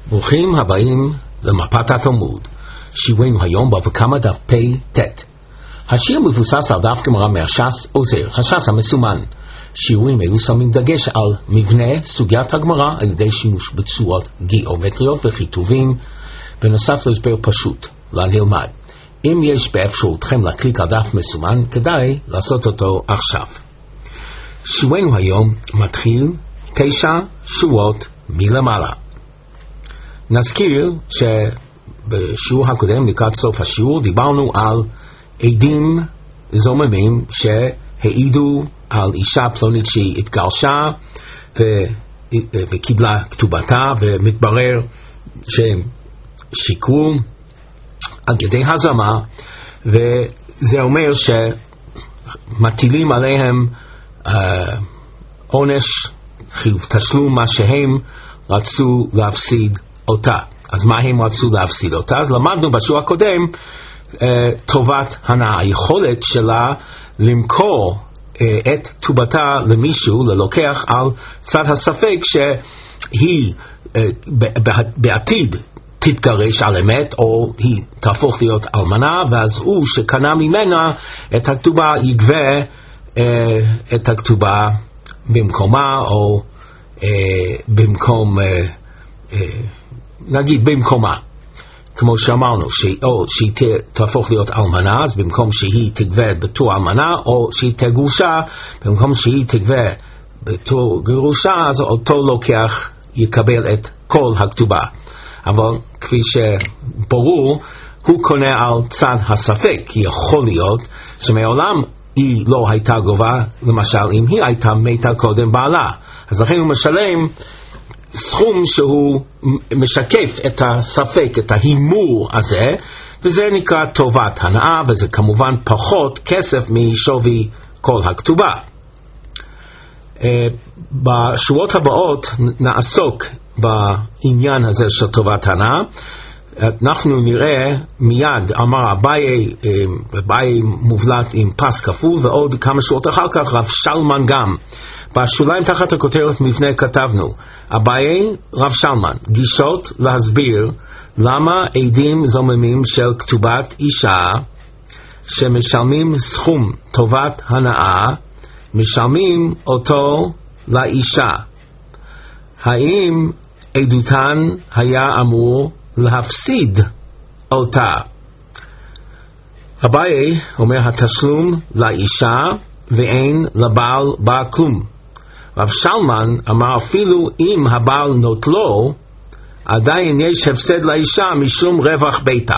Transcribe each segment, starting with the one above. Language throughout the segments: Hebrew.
ברוכים הבאים למפת התלמוד. שיעורנו היום בבא קמא דף פ"ט. השיר מבוסס על דף גמרא מהש"ס עוזר, הש"ס המסומן. שיעורים אלו שמים דגש על מבנה סוגיית הגמרא על ידי שימוש בצורות גיאומטריות וכיתובים, בנוסף להסבר פשוט לנלמד. אם יש באפשרותכם להקליק על דף מסומן, כדאי לעשות אותו עכשיו. שיעורנו היום מתחיל 9 שורות מלמעלה. נזכיר שבשיעור הקודם לקראת סוף השיעור דיברנו על עדים זוממים שהעידו על אישה פלונית שהיא התגרשה וקיבלה כתובתה, ומתברר שהם שיקרו על ידי הזרמה, וזה אומר שמטילים עליהם עונש, חיוב תשלום, מה שהם רצו להפסיד אותה. אז מה הם רצו להפסיד אותה? אז למדנו בשיעור הקודם טובת הנאה, היכולת שלה למכור את כתובתה למישהו, ללוקח, על צד הספק שהיא בעתיד תתגרש על אמת, או היא תהפוך להיות אלמנה, ואז הוא שקנה ממנה את הכתובה יגבה את הכתובה במקומה, או במקום, נגיד במקומה, כמו שאמרנו, או שהיא תהפוך להיות אלמנה, אז במקום שהיא תגבה בתור אלמנה, או שהיא תגרושה, במקום שהיא תגבה בתור גרושה, אז אותו לוקח יקבל את כל הכתובה. אבל כפי שברור, הוא קונה על צד הספק, כי יכול להיות שמעולם היא לא הייתה גובה, למשל אם היא הייתה מתה קודם בעלה, אז לכן הוא משלם סכום שהוא משקף את הספק, את ההימור הזה, וזה נקרא טובת הנאה, וזה כמובן פחות כסף משווי כל הכתובה. בשורות הבאות נעסוק בעניין הזה של טובת הנאה. אנחנו נראה מיד, אמר אביי מובלט עם פס כפול, ועוד כמה שורות אחר כך רב שלמן גם. בשוליים תחת הכותרת מבנה כתבנו אביי רב שלמן, גישות להסביר למה עדים זוממים של כתובת אישה שמשלמים סכום טובת הנאה משלמים אותו לאישה. האם עדותן היה אמור להפסיד אותה? אביי אומר התשלום לאישה ואין לבעל בה כלום. רב שלמן אמר אפילו אם הבעל נוטלו, עדיין יש הפסד לאישה משום רווח ביתה.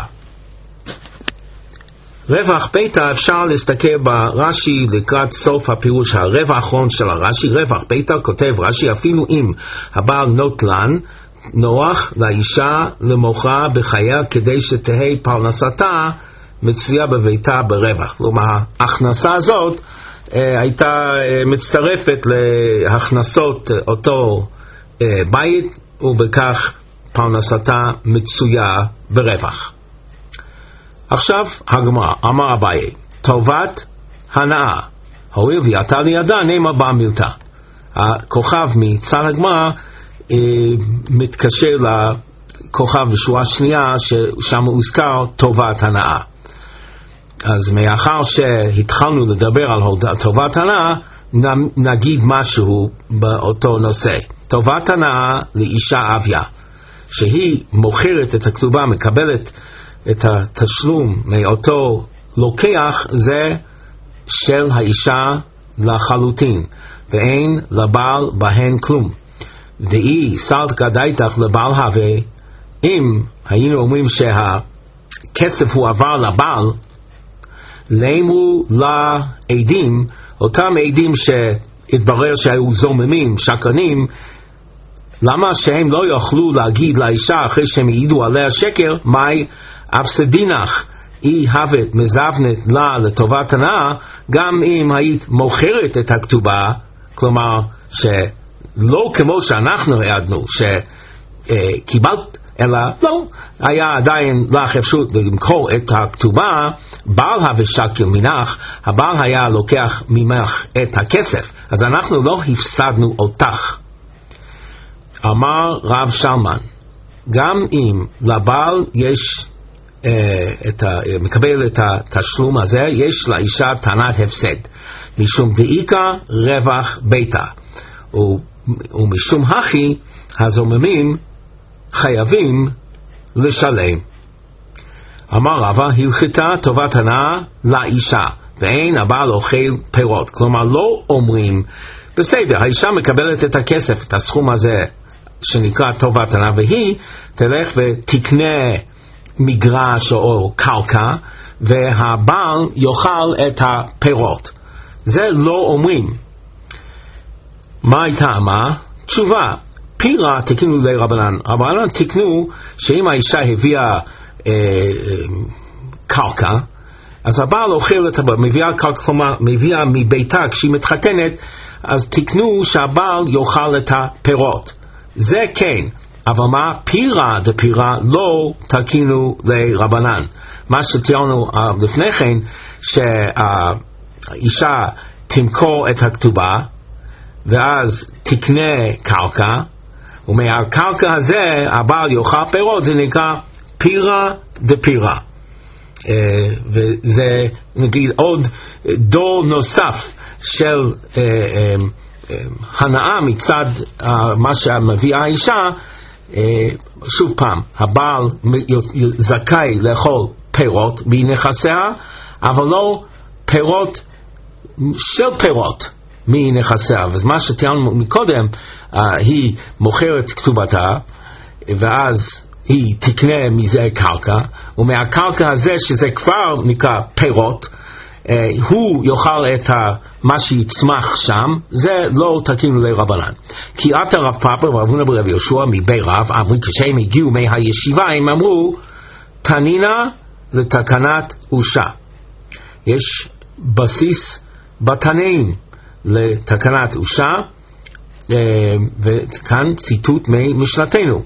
רווח ביתה אפשר להסתכל ברש"י לקראת סוף הפירוש הרבע האחרון של הרש"י. רווח ביתה, כותב רש"י, אפילו אם הבעל נוטלן, נוח לאישה למוכרה בחייה כדי שתהי פרנסתה מצויה בביתה ברווח. כלומר, ההכנסה הזאת הייתה מצטרפת להכנסות אותו בית, ובכך פרנסתה מצויה ברווח. עכשיו הגמרא, אמר אביי, טובת הנאה, הואיל ויתה לידה נאמר בה מילתא. הכוכב מצד הגמרא מתקשר לכוכב בשורה שנייה ששם הוזכר טובת הנאה. אז מאחר שהתחלנו לדבר על טובת הנאה, נגיד משהו באותו נושא. טובת הנאה לאישה אביה, שהיא מוכרת את הכתובה, מקבלת את התשלום מאותו לוקח, זה של האישה לחלוטין, ואין לבעל בהן כלום. דאי סלקא דייתך לבעל הווה, אם היינו אומרים שהכסף הוא עבר לבעל, לאמרו לעדים, אותם עדים שהתברר שהיו זוממים, שקרנים, למה שהם לא יוכלו להגיד לאישה אחרי שהם העידו עליה שקר, מאי אפסדינך, היא הוות מזבנת לה לטובת הנאה, גם אם היית מוכרת את הכתובה, כלומר שלא כמו שאנחנו העדנו שקיבלת, אלא לא, היה עדיין לך אפשרות למכור את הכתובה, בעל ושקל מנך, הבעל היה לוקח ממך את הכסף, אז אנחנו לא הפסדנו אותך. אמר רב שלמן, גם אם לבעל יש מקבל את התשלום הזה, יש לאישה טענת הפסד, משום דאיקה רווח ביתה, ומשום הכי הזוממים חייבים לשלם. אמר רבא, הלכתה טובת הנאה לאישה, ואין הבעל אוכל פירות. כלומר, לא אומרים, בסדר, האישה מקבלת את הכסף, את הסכום הזה שנקרא טובת הנאה, והיא תלך ותקנה מגרש או קרקע, והבעל יאכל את הפירות. זה לא אומרים. מה הייתה מה? תשובה, פירה תקנו לרבנן. רבנן תקנו שאם האישה הביאה קרקע, אז הבעל אוכל את הבעל, מביאה קרקע, כלומר מביאה מביתה כשהיא מתחתנת, אז תקנו שהבעל יאכל את הפירות. זה כן, אבל מה? פירה דפירה לא תקינו לרבנן. מה שתיארנו לפני כן, שהאישה תמכור את הכתובה, ואז תקנה קרקע, ומהקרקע הזה הבעל יאכל פירות, זה נקרא פירה דפירה. וזה נגיד עוד דור נוסף של הנאה מצד מה שמביאה האישה. שוב פעם, הבעל זכאי לאכול פירות מנכסיה, אבל לא פירות של פירות מנכסיה. ומה שתיארנו מקודם, היא מוכרת כתובתה, ואז היא תקנה מזה קרקע, ומהקרקע הזה שזה כבר נקרא פירות, הוא יאכל את מה שיצמח שם, זה לא תקינו לרבנן. כי עתה רב פאפא ורב הונא ברב יהושע מבי רב, אמרו כשהם הגיעו מהישיבה, הם אמרו, תנינה לתקנת אושה. יש בסיס בתנאים לתקנת אושה, וכאן ציטוט ממשנתנו.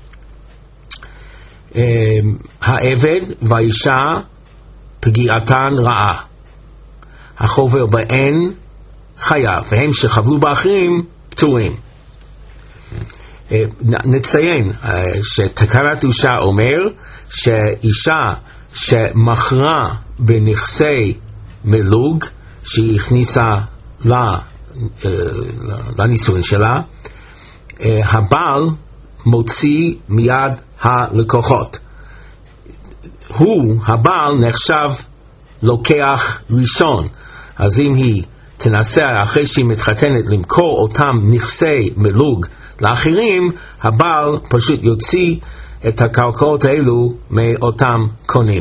העבד והאישה פגיעתן רעה, החובר בהן חייב, והם שחבלו באחרים פטורים. נציין שתקנת אושה אומר שאישה שמכרה בנכסי מלוג שהיא הכניסה לנישואין שלה, הבעל מוציא מיד הלקוחות. הבעל נחשב לוקח ראשון. אז אם היא תנסה אחרי שהיא מתחתנת למכור אותם נכסי מלוג לאחרים, הבעל פשוט יוציא את הקרקעות האלו מאותם קונים.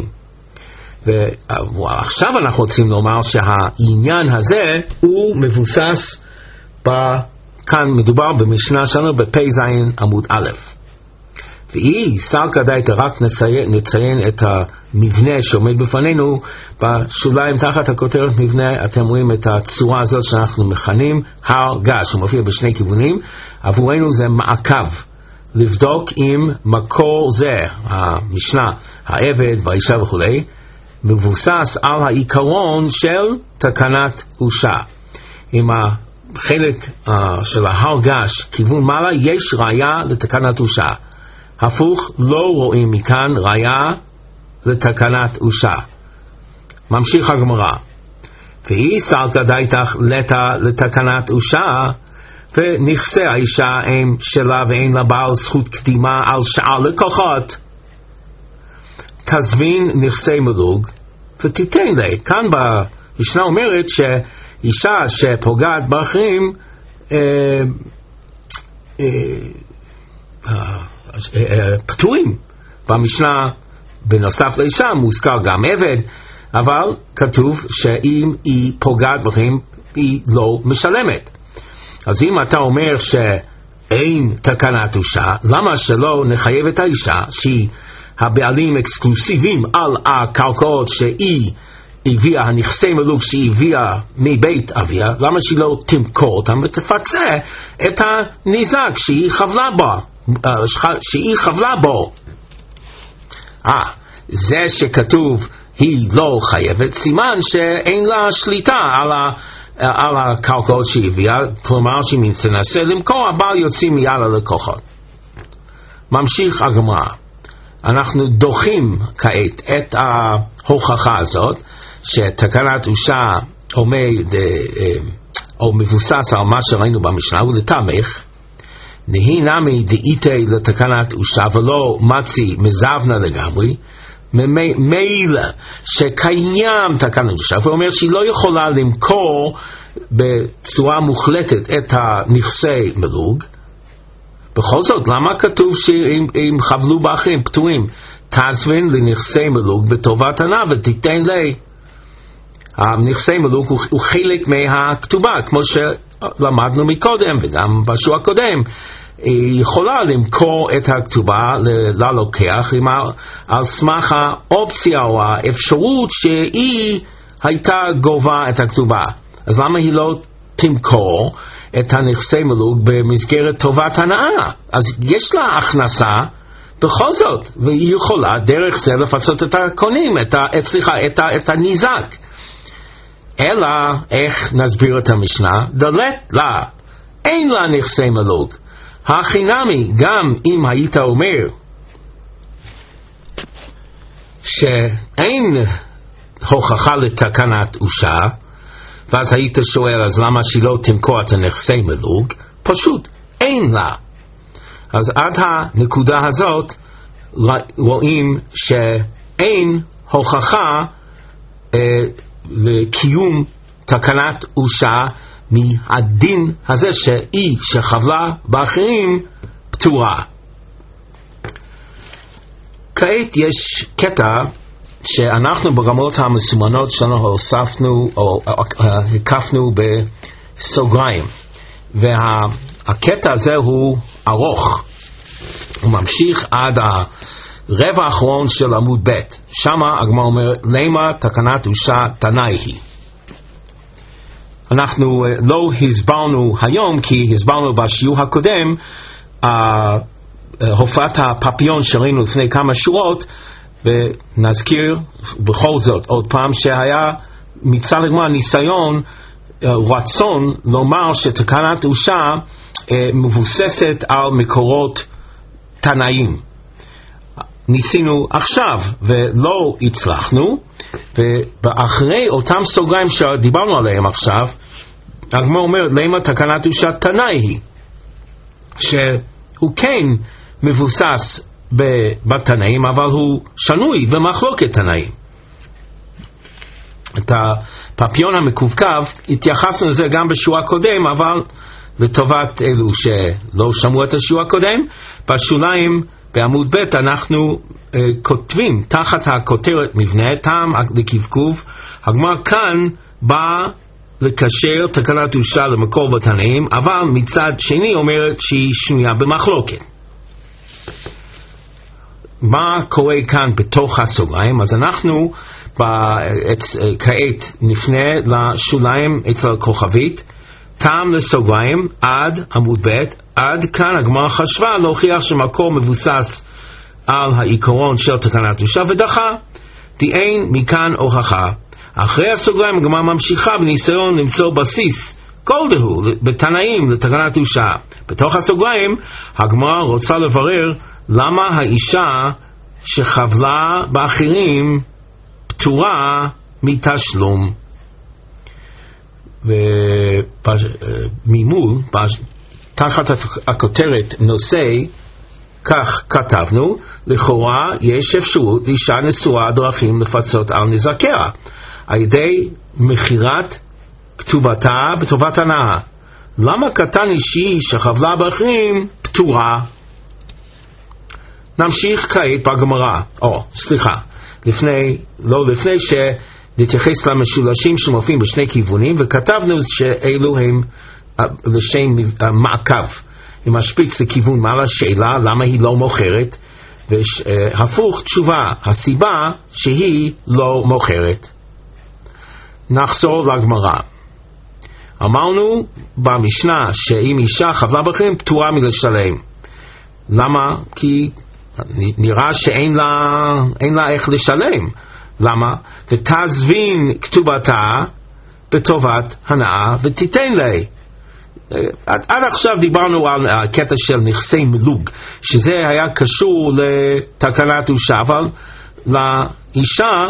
ועכשיו אנחנו רוצים לומר שהעניין הזה הוא מבוסס כאן מדובר במשנה שלנו בפ"ז עמוד א'. והיא סלקא דייתא, רק נציין את המבנה שעומד בפנינו בשוליים תחת הכותרת מבנה. אתם רואים את הצורה הזאת שאנחנו מכנים הר געש, הוא מופיע בשני כיוונים. עבורנו זה מעקב, לבדוק אם מקור זה, המשנה, העבד והאישה וכו', מבוסס על העיקרון של תקנת אושה. עם החלק של ההר געש כיוון מעלה יש ראיה לתקנת אושה, הפוך לא רואים מכאן ראיה לתקנת אושה. ממשיך הגמרא, והיא סלקא דייתא לתקנת אושה, ונכסי האישה הם שלה ואין לבעל זכות קדימה על שאר לקוחות, תזמין נכסי מלוג ותיתן לה. כאן במשנה אומרת שאישה שפוגעת באחרים פטורים. במשנה בנוסף לאישה מוזכר גם עבד, אבל כתוב שאם היא פוגעת באחרים היא לא משלמת. אז אם אתה אומר שאין תקנת אושה, למה שלא נחייב את האישה שהיא הבעלים אקסקלוסיביים על הקרקעות שהיא הביאה, הנכסי מלוג שהיא הביאה מבית אביה, למה שהיא לא תמכור אותם ותפצה את הנזק שהיא חבלה בו? זה שכתוב היא לא חייבת, סימן שאין לה שליטה על הקרקעות שהיא הביאה, כלומר שהיא תנסה למכור, הבעל יוציא מיד ללקוחות. ממשיך הגמרא. אנחנו דוחים כעת את ההוכחה הזאת, שתקנת אושה עומד או מבוסס על מה שראינו במשנה, ולתמך, נהי נמי דאיתי לתקנת אושה ולא מצי מזבנה לגמרי, מילא שקיים תקנת אושה, ואומר שהיא לא יכולה למכור בצורה מוחלטת את הנכסי מלוג. בכל זאת, למה כתוב שאם חבלו באחרים פטורים, תעזבין לנכסי מלוג בטובת הנאה ותיתן לי? הנכסי מלוג הוא חלק מהכתובה, כמו שלמדנו מקודם וגם בשיעור הקודם. היא יכולה למכור את הכתובה ללוקח על סמך האופציה או האפשרות שהיא הייתה גובה את הכתובה. אז למה היא לא תמכור את הנכסי מלוג במסגרת טובת הנאה? אז יש לה הכנסה בכל זאת, והיא יכולה דרך זה לפצות את הקונים, את הניזק. אלא איך נסביר את המשנה? דלת לה, אין לה נכסי מלוג. החינמי, גם אם היית אומר שאין הוכחה לתקנת אושה, ואז היית שואל, אז למה שהיא לא תמכור את הנכסי מלוג? פשוט, אין לה. אז עד הנקודה הזאת רואים שאין הוכחה לקיום תקנת אושה מהדין הזה שהיא שחבלה באחרים פטורה. כעת יש קטע שאנחנו ברמות המסומנות שלנו הוספנו או הקפנו בסוגריים, והקטע הזה הוא ארוך, הוא ממשיך עד הרבע האחרון של עמוד ב'. שמה הגמרא אומר למה תקנת אושה תנאי היא. אנחנו לא הסברנו היום, כי הסברנו בשיעור הקודם הופעת הפפיון שראינו לפני כמה שורות, ונזכיר בכל זאת עוד פעם שהיה מצד הגמרא ניסיון, רצון לומר שתקנת אושה מבוססת על מקורות תנאים. ניסינו עכשיו ולא הצלחנו, ואחרי אותם סוגריים שדיברנו עליהם עכשיו, הגמרא אומר למה תקנת אושה תנאי היא, שהוא כן מבוסס בתנאים, אבל הוא שנוי במחלוקת תנאים. את הפפיון המקווקו התייחסנו לזה גם בשיעור הקודם, אבל לטובת אלו שלא שמעו את השיעור הקודם, בשוליים בעמוד ב' אנחנו כותבים תחת הכותרת מבנה טעם לקווקוב. הגמרא כאן בא לקשר תקנת אושה למקור בתנאים, אבל מצד שני אומרת שהיא שנויה במחלוקת. מה קורה כאן בתוך הסוגריים? אז אנחנו כעת נפנה לשוליים אצל כוכבית, טעם לסוגריים עד עמוד ב'. עד כאן הגמרא חשבה להוכיח שמקור מבוסס על העיקרון של תקנת אושה ודחה, אין מכאן הוכחה. אחרי הסוגריים הגמרא ממשיכה בניסיון למצוא בסיס כלשהו בתנאים לתקנת אושה. בתוך הסוגריים הגמרא רוצה לברר למה האישה שחבלה באחרים פטורה מתשלום. וממול תחת הכותרת נושא כך כתבנו, לכאורה יש אפשרות לאישה נשואה דרכים לפצות על נזקיה על ידי מכירת כתובתה בטובת הנאה. למה קטן אישי שחבלה באחרים פטורה? נמשיך כעת בגמרא. לפני שנתייחס למשולשים שמופיעים בשני כיוונים, וכתבנו שאלו הם לשם מעקב. היא משפיץ לכיוון מעלה שאלה למה היא לא מוכרת, והפוך תשובה, הסיבה שהיא לא מוכרת. נחזור לגמרא. אמרנו במשנה שאם אישה חבלה באחרים פטורה מלשלם. למה? כי נראה שאין לה איך לשלם. למה? ותעזבין כתובתה בטובת הנאה ותיתן לי. עד עכשיו דיברנו על הקטע של נכסי מלוג, שזה היה קשור לתקנת אושה, אבל לאישה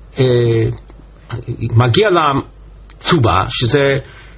מגיע לה כתובה, שזה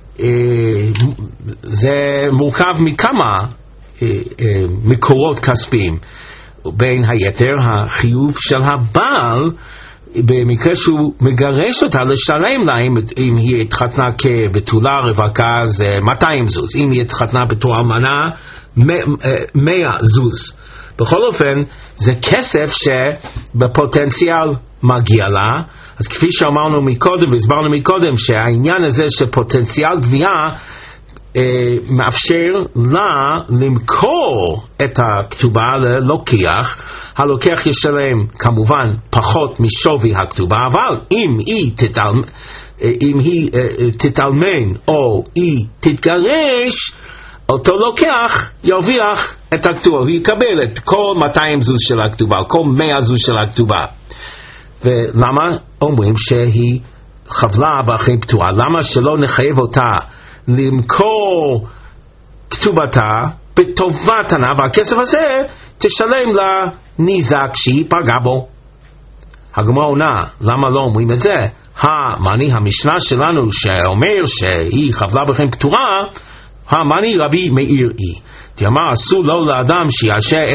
זה מורכב מכמה מקורות כספיים, בין היתר החיוב של הבעל במקרה שהוא מגרש אותה לשלם לה. אם היא התחתנה כבתולה רווקה זה 200 זוז, אם היא התחתנה בתור אלמנה 100 זוז. בכל אופן זה כסף שבפוטנציאל מגיע לה. אז כפי שאמרנו מקודם והסברנו מקודם, שהעניין הזה של פוטנציאל גבייה מאפשר לה למכור את הכתובה ללוקח. הלוקח ישלם כמובן פחות משווי הכתובה, אבל אם היא תתאלמן או היא תתגרש, אותו לוקח ירוויח את הכתובה, הוא יקבל את כל 200 זוז של הכתובה, כל 100 זוז של הכתובה. ולמה אומרים שהיא חבלה באחרי פטורה? למה שלא נחייב אותה למכור כתובתה בטובת הנאה, והכסף הזה תשלם לניזק שהיא פגעה בו? הגמרא עונה, למה לא אומרים את זה? המשנה שלנו שאומר שהיא חבלה באחרי פטורה, רבי מאיר היא תאמר, אסור לו לאדם שישעה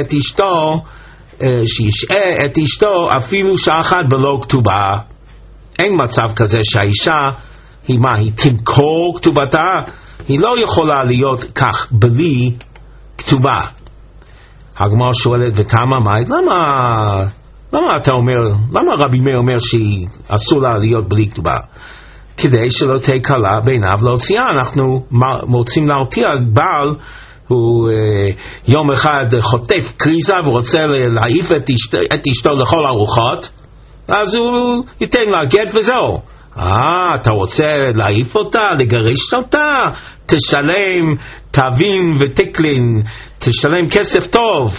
את אשתו אפילו שעה אחת בלא כתובה. אין מצב כזה שהאישה היא תמכור כתובתה, היא לא יכולה להיות כך בלי כתובה. הגמרא שואלת ותמה מאי, למה אתה אומר, למה רבי מאיר אומר שהיא אסור לה להיות בלי כתובה? כדי שלא תהיה קלה בעיניו להוציאה. אנחנו רוצים להרתיע בעל, הוא יום אחד חוטף קריזה ורוצה להעיף את אשתו לכל הרוחות, אז הוא ייתן לה גט וזהו. אתה רוצה להעיף אותה, לגרש אותה? תשלם תבין ותקלין, תשלם כסף טוב.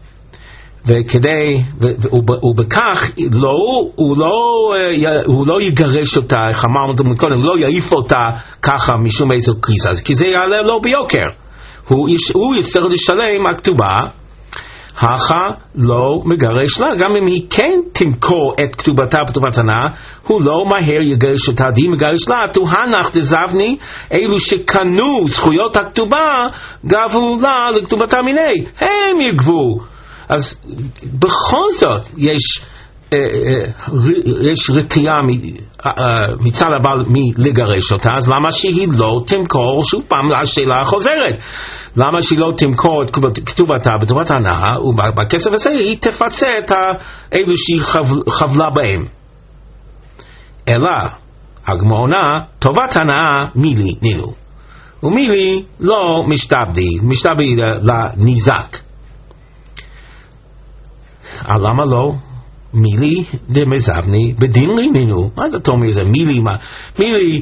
ובכך הוא לא יגרש אותה, איך אמרנו קודם, הוא לא יעיף אותה ככה משום איזו קריזה, כי זה יעלה לו ביוקר. הוא יצטרך לשלם הכתובה, לא מגרש לה. גם אם היא כן תמכור את כתובתה בטובת הנאה, הוא לא מהר יגרש אותה, די מגרש לה, תוהנך דזבני, אלו שקנו זכויות הכתובה גבו לה לכתובתה מיני, הם יגבו. אז בכל זאת יש רתיעה מצד הבעל מלגרש אותה, אז למה שהיא לא תמכור? שוב פעם השאלה חוזרת, למה שהיא לא תמכור את כתובתה בטובת הנאה, ובכסף הזה היא תפצה את אלו שהיא חבלה בהם? אלא הגמרא עונה, טובת הנאה מילי נינו, ומילי לא משתבדי לניזק. למה לא? מילי דמזבני בדין רינינו. מה אתה אומר זה? מילי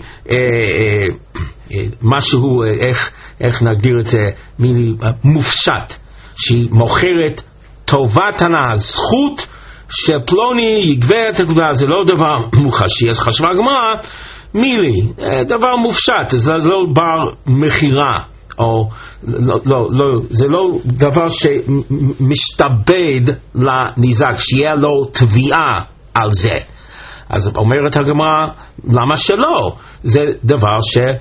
משהו, איך נגדיר את זה? מילי מופשט, שהיא מוכרת טובת הנאה, זכות שפלוני יגבה את הכתובה. זה לא דבר מוחשי. אז חשבה הגמרא, מילי דבר מופשט, זה לא בר מחירה, או זה לא דבר שמשתבד לניזק, שיהיה לו תביעה על זה. אז אומרת הגמרא, למה שלא? זה דבר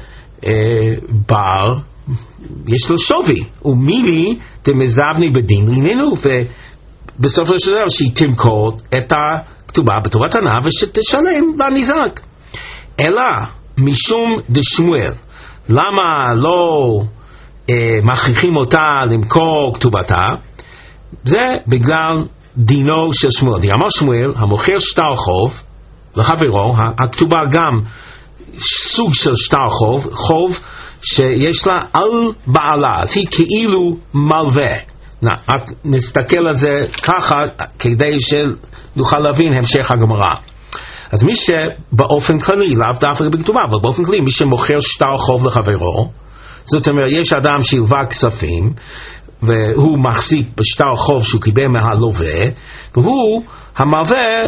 שבר יש לו שווי, ומילי תמזבני בדין ריננו, ובסופו של דבר שהיא תמכור את הכתובה בטובת הנאה ושתשלם לניזק. אלא משום דשמואל, למה לא מכריחים אותה למכור כתובתה? זה בגלל דינו של שמואל. אמר שמואל, המוכר שטר חוב לחברו, הכתובה גם סוג של שטר חוב שיש לה על בעלה, אז היא כאילו מלווה. נסתכל על זה ככה כדי שנוכל להבין המשך הגמרא. אז מי שבאופן כללי, לאו דווקא בכתובה, אבל באופן כללי, מי שמוכר שטר חוב לחברו, זאת אומרת, יש אדם שהלווה כספים, והוא מחזיק בשטר חוב שהוא קיבל מהלווה, והוא, המלווה,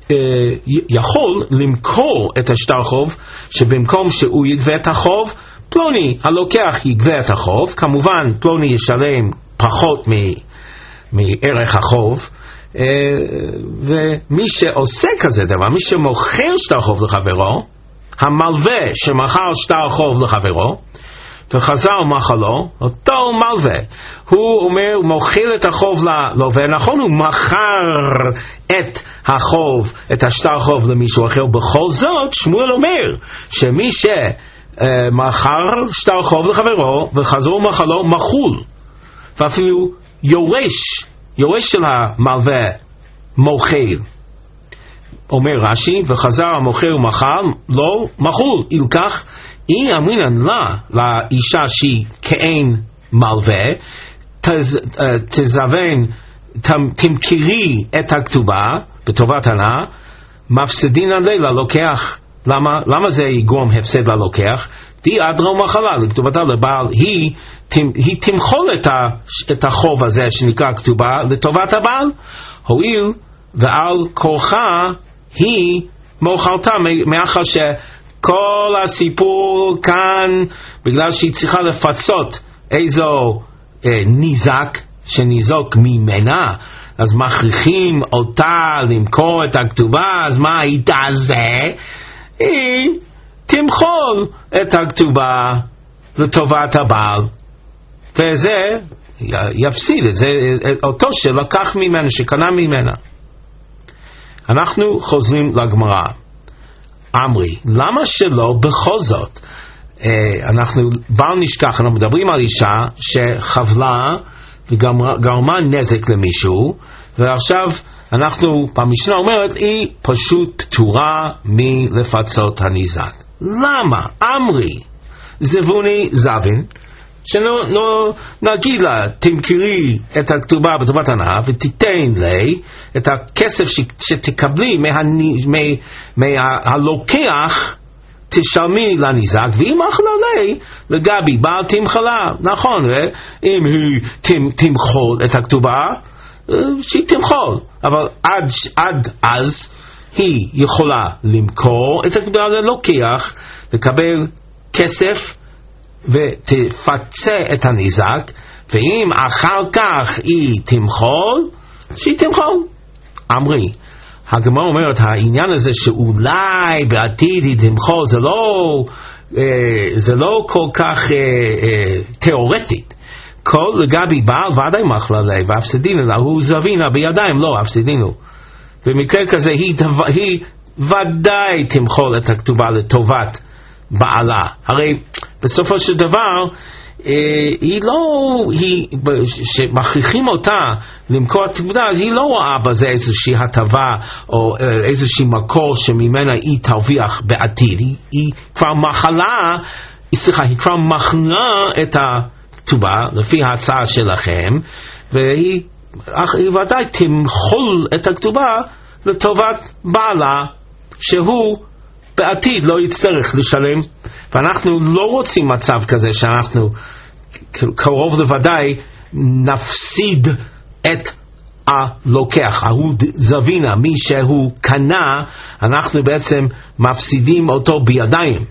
יכול למכור את השטר חוב, שבמקום שהוא יגבה את החוב, פלוני הלוקח יגבה את החוב, כמובן פלוני ישלם פחות מערך החוב, ומי שעושה כזה דבר, מי שמוכר שטר חוב לחברו, המלווה שמכר שטר חוב לחברו וחזר ומכר לו, אותו מלווה, הוא אומר, הוא מוכר את החוב ללווה, נכון, הוא מכר את החוב, את השטר חוב למישהו אחר, בכל זאת שמואל אומר שמי שמכר שטר חוב לחברו וחזר ומכר לו, מחול, ואפילו יורש של המלווה מוכר. אומר רש"י, וחזר המוכר ומכר לא מחול, ילקח אי אמרינן לה, לאישה שהיא כאין מלווה, תזוון, תמכרי את הכתובה בטובת הנאה, מפסדין עליה ללוקח. למה זה יגרום הפסד ללוקח? די אדרה ומחלה לכתובתה לבעל, היא תמחול את החוב הזה שנקרא כתובה לטובת הבעל, הואיל ועל כורחה היא מוכרתה, מאחר שכל הסיפור כאן בגלל שהיא צריכה לפצות איזו ניזק שניזוק ממנה, אז מכריחים אותה למכור את הכתובה, אז מה היא תעשה? היא תמחול את הכתובה לטובת הבעל, וזה יפסיד את זה, אותו שלקח ממנה, שקנה ממנה. אנחנו חוזרים לגמרא. אמרי, למה שלא בכל זאת? אנחנו בל נשכח, אנחנו מדברים על אישה שחבלה וגרמה נזק למישהו, ועכשיו אנחנו במשנה אומרת היא פשוט פטורה מלפצות הניזק. למה? אמרי, זבוני זבין, שנגיד לה, תמכרי את הכתובה בטובת הנאה ותיתן לי את הכסף שתקבלי מהלוקח, תשלמי לניזק, ואם אכלה לי לגבי בעל תמחלה. נכון, אם היא תמחול את הכתובה, שהיא תמחול, אבל עד אז היא יכולה למכור את הכתובה ללוקח, לקבל כסף ותפצה את הניזק, ואם אחר כך היא תמחול, שהיא תמחול. אמרי, הגמרא אומרת, העניין הזה שאולי בעתיד היא תמחול, זה לא כל כך תיאורטית. כל לגבי בעל ודאי מחלה לי, והפסדינו לה, הוא זבינה בידיים, לא הפסדינו. במקרה כזה היא ודאי תמחול את הכתובה לטובת בעלה. הרי בסופו של דבר שמכריחים אותה למכור את הכתובה, אז היא לא רואה בזה איזושהי הטבה או איזושהי מקור שממנה היא תרוויח בעתיד. היא כבר מכרה את הכתובה לפי ההצעה שלכם, והיא ודאי תמחול את הכתובה לטובת בעלה, שהוא בעתיד לא יצטרך לשלם. ואנחנו לא רוצים מצב כזה שאנחנו קרוב לוודאי נפסיד את הלוקח, ההוא זבינה, מי שהוא קנה, אנחנו בעצם מפסידים אותו בידיים.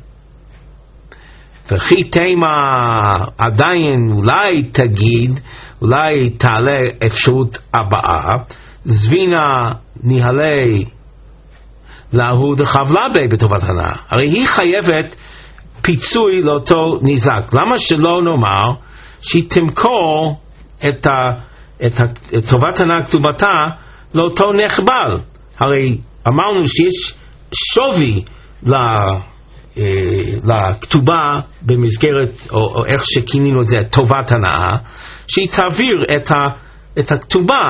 וכי תימה עדיין אולי תגיד, אולי תעלה אפשרות הבאה, זבינה ניהלי להוא דחבלה בי בטובת הנאה. הרי היא חייבת פיצוי לאותו ניזק. למה שלא נאמר שהיא תמכור את טובת הנאה כתובתה לאותו נחבל? הרי אמרנו שיש שווי לכתובה במסגרת, או איך שכינינו את זה, טובת הנאה, שהיא תעביר את הכתובה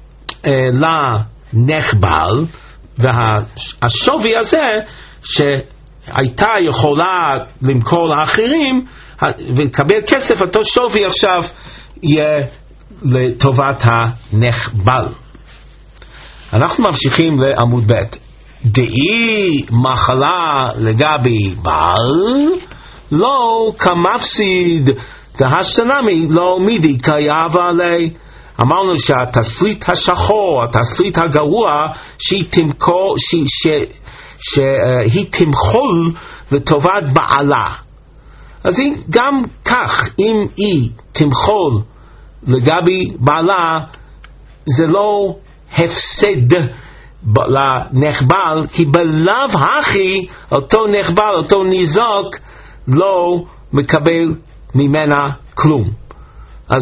לנחבל, והשווי הזה שהייתה יכולה למכור לאחרים ולקבל כסף, אותו שווי עכשיו יהיה לטובת הנחבל. אנחנו ממשיכים לעמוד ב'. דאי מחלה לגבי בעל, לא כמפסיד דהשתנמי לא מידי קייב עלי. אמרנו שהתסריט השחור, התסריט הגרוע, שהיא תמחול לטובת בעלה. אז גם כך, אם היא תמחול לגבי בעלה, זה לא הפסד לנחבל, כי בלאו הכי אותו נחבל, אותו ניזוק, לא מקבל ממנה כלום. אז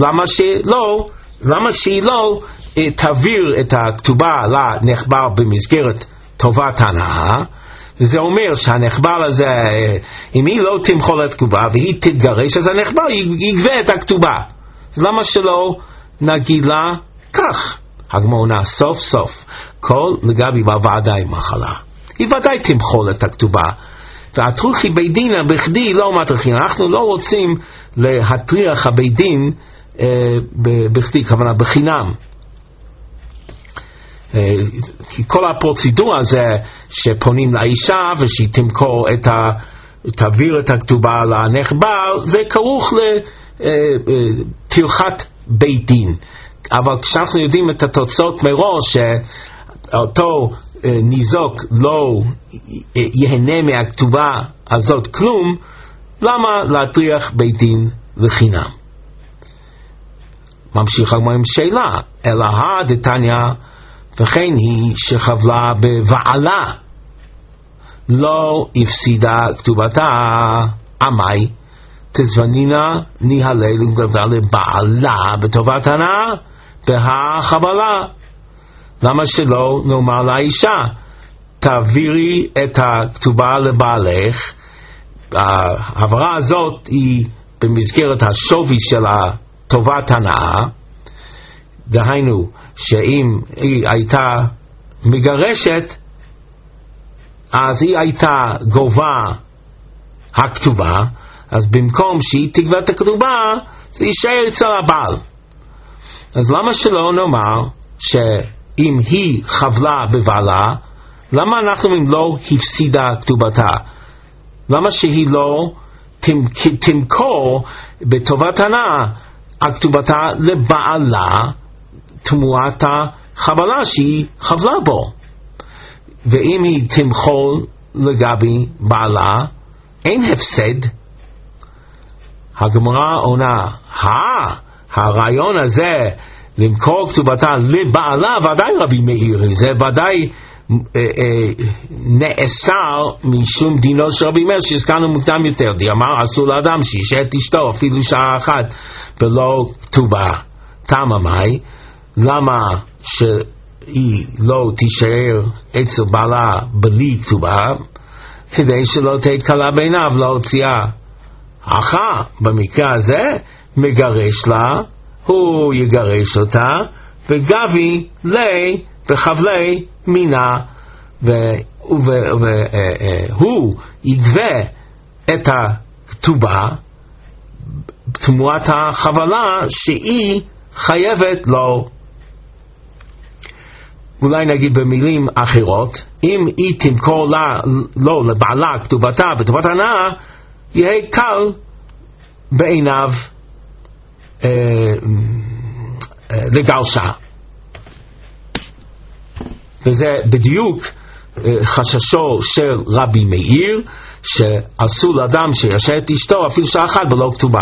למה שהיא לא תעביר את הכתובה לנחבל במסגרת טובת הנאה? וזה אומר שהנחבל הזה, אם היא לא תמחול את הכתובה והיא תתגרש, אז הנחבל יגבה את הכתובה. אז למה שלא נגיד לה כך? הגמרא סוף סוף כל לגבי בוודאי מחלה, היא ודאי תמחול את הכתובה. והטרוחי בית דין בכדי לא מטריחים. אנחנו לא רוצים להטריח הבית דין בכדי, כוונה בחינם. כי כל הפרוצדורה זה שפונים לאישה ושהיא תמכור תעביר את הכתובה לנחבל, זה כרוך לטרחת בית דין. אבל כשאנחנו יודעים את התוצאות מראש, שאותו ניזוק לא יהנה מהכתובה הזאת כלום, למה להטריח בית דין לחינם? ממשיך הגמרא עם שאלה, אלא דתניא, וכן היא שחבלה בבעלה לא הפסידה כתובתה, עמי תזבנינה ניהלל וגבלה לבעלה בטובת הנאה בהחבלה. למה שלא נאמר לאישה, תעבירי את הכתובה לבעלך? העברה הזאת היא במסגרת השווי של טובת הנאה, דהיינו שאם היא הייתה מגרשת, אז היא הייתה גובה הכתובה, אז במקום שהיא תגבה את הכתובה, זה יישאר אצל הבעל. אז למה שלא נאמר שאם היא חבלה בבעלה, למה אנחנו לא הפסידה כתובתה? למה שהיא לא תמכור בטובת הנאה הכתובתה לבעלה תמורת החבלה שהיא חבלה בו? ואם היא תמחול לגבי בעלה, אין הפסד. הגמרא עונה, הרעיון הזה למכור כתובתה לבעלה, ודאי רבי מאיר, זה ודאי נאסר משום דינו של רבי מאיר שהזכרנו מוקדם יותר. אמר אסור לאדם שישאר את אשתו אפילו שעה אחת בלא כתובה. תמה מאי? למה שהיא לא תישאר אצל בעלה בלי כתובה? כדי שלא תהיה קלה בעיניו להוציאה. במקרה הזה מגרש לה, הוא יגרש אותה, וגבי לי בחבלי מינה, והוא יגבה את הכתובה תמורת החבלה שהיא חייבת לו. אולי נגיד במילים אחרות, אם היא תמכור לו לבעלה כתובתה בטובת הנאה, יהיה קל בעיניו לגרשה. וזה בדיוק חששו של רבי מאיר, שאסור לאדם שישאר את אשתו אפילו שעה אחת בלא כתובה.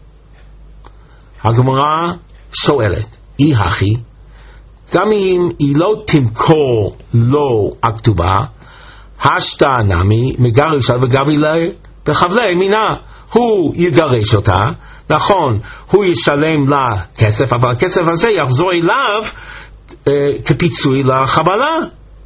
הגמרא שואלת, אי הכי, גם אם היא לא תמכור לו הכתובה, השתא נמי מגרש וגבי לה בחבלי מינה, הוא יגרש אותה, נכון, הוא ישלם לה כסף, אבל הכסף הזה יחזור אליו כפיצוי לחבלה.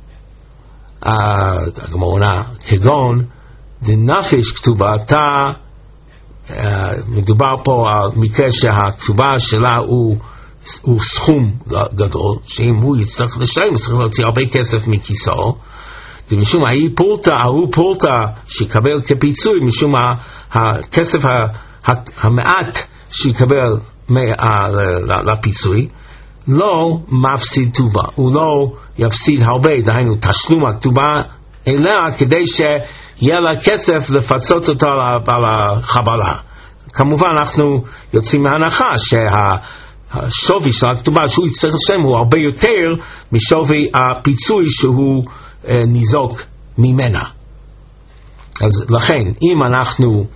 הגמרא כגון דנפש כתובתה, מדובר פה על מקרה שהכתובה שלה הוא סכום גדול, שאם הוא יצטרך לשלם, הוא צריך להוציא הרבה כסף מכיסו, ומשום ההוא פורטה שיקבל כפיצוי, משום הכסף המעט שיקבל לפיצוי, לא מפסיד כתובה, הוא לא יפסיד הרבה, דהיינו תשלום הכתובה, אלא כדי שיהיה לה כסף לפצות אותה על החבלה. כמובן אנחנו יוצאים מהנחה שהשווי של הכתובה שהוא יצטרך לשלם הוא הרבה יותר משווי הפיצוי שהוא ניזוק ממנה. אז לכן אם אנחנו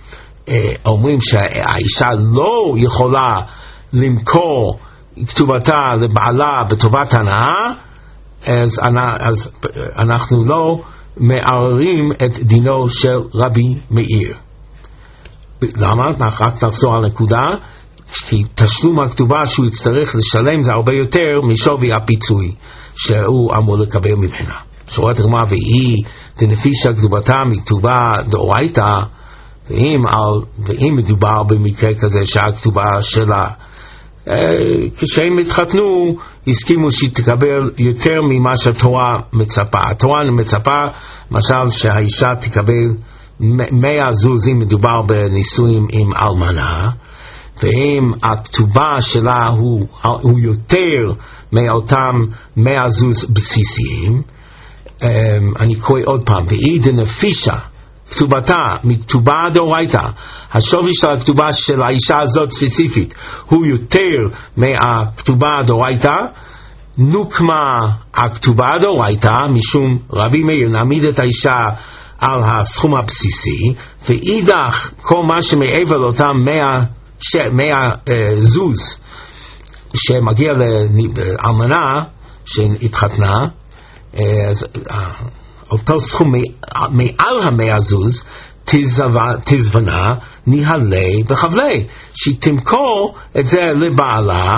אומרים שהאישה לא יכולה למכור כתובתה לבעלה בטובת הנאה, אז אנחנו לא מערערים את דינו של רבי מאיר. למה? רק נחזור על נקודה, כי תשלום הכתובה שהוא יצטרך לשלם זה הרבה יותר משווי הפיצוי שהוא אמור לקבל ממנה. שורת הגמרא, והיא דנפישה כתובתה מכתובה דאורייתא, ואם מדובר במקרה כזה שהכתובה שלה, כשהם התחתנו הסכימו שהיא תקבל יותר ממה שהתורה מצפה. התורה מצפה למשל שהאישה תקבל 100 זוז אם מדובר בנישואים עם אלמנה, ואם הכתובה שלה הוא יותר מאותם 100 זוז בסיסיים, אני קורא עוד פעם, והיא דנפישה כתובתה מכתובה דאורייתא, השווי של הכתובה של האישה הזאת ספציפית הוא יותר מהכתובה דאורייתא, נוקמה הכתובה דאורייתא משום רבי מאיר נעמיד את האישה על הסכום הבסיסי, ואידך כל מה שמעבר לאותם 100 זוז שמגיע לאלמנה שהתחתנה, אז אותו סכום מעל 100 זוז תזבנה ניהלי וחבלי, שהיא תמכור את זה לבעלה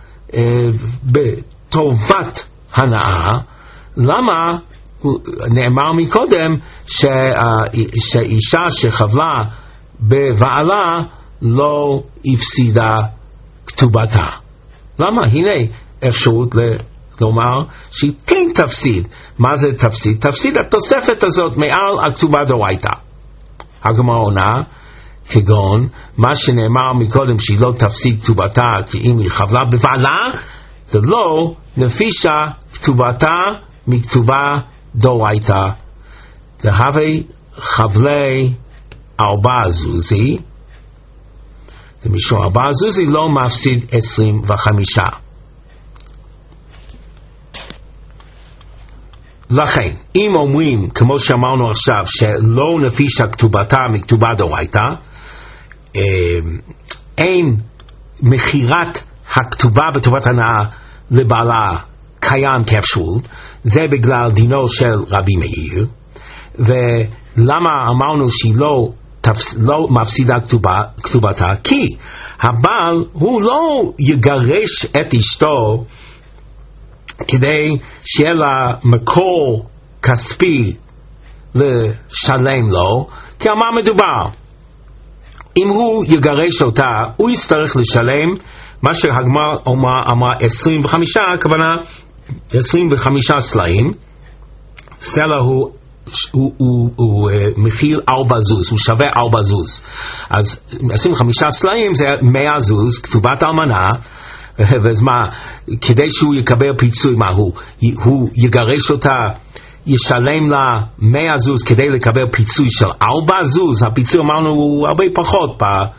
בטובת הנאה. למה? נאמר מקודם שאישה שחבלה בבעלה לא הפסידה כתובתה. למה? הנה אפשרות כלומר שהיא כן תפסיד. מה זה תפסיד? תפסיד התוספת הזאת מעל הכתובה דאורייתא. הגמרא עונה כגון מה שנאמר מקודם שהיא לא תפסיד כתובתה כי אם היא חבלה בבעלה, זה לא נפישה כתובתה מכתובה דאורייתא. דהווה חבלי 4 זוזי, זה משום 4 זוזי לא מפסיד 25. לכן, אם אומרים, כמו שאמרנו עכשיו, שלא נפישה כתובתה מכתובה דאורייתא, אין מכירת הכתובה בטובת הנאה לבעלה קיים כאפשרות, זה בגלל דינו של רבי מאיר. ולמה אמרנו שהיא לא מפסידה כתובתה? כי הבעל הוא לא יגרש את אשתו כדי שיהיה לה מקור כספי לשלם לו, כי על מה מדובר? אם הוא יגרש אותה, הוא יצטרך לשלם מה שהגמרא אמרה 25, הכוונה 25 סלעים. סלע הוא מחיר 4 זוז, הוא שווה 4 זוז. אז 25 סלעים זה 100 זוז, כתובת אלמנה. אז מה, כדי שהוא יקבל פיצוי, מה הוא יגרש אותה, ישלם לה 100 זוז כדי לקבל פיצוי של 4 זוז? הפיצוי אמרנו הוא הרבה פחות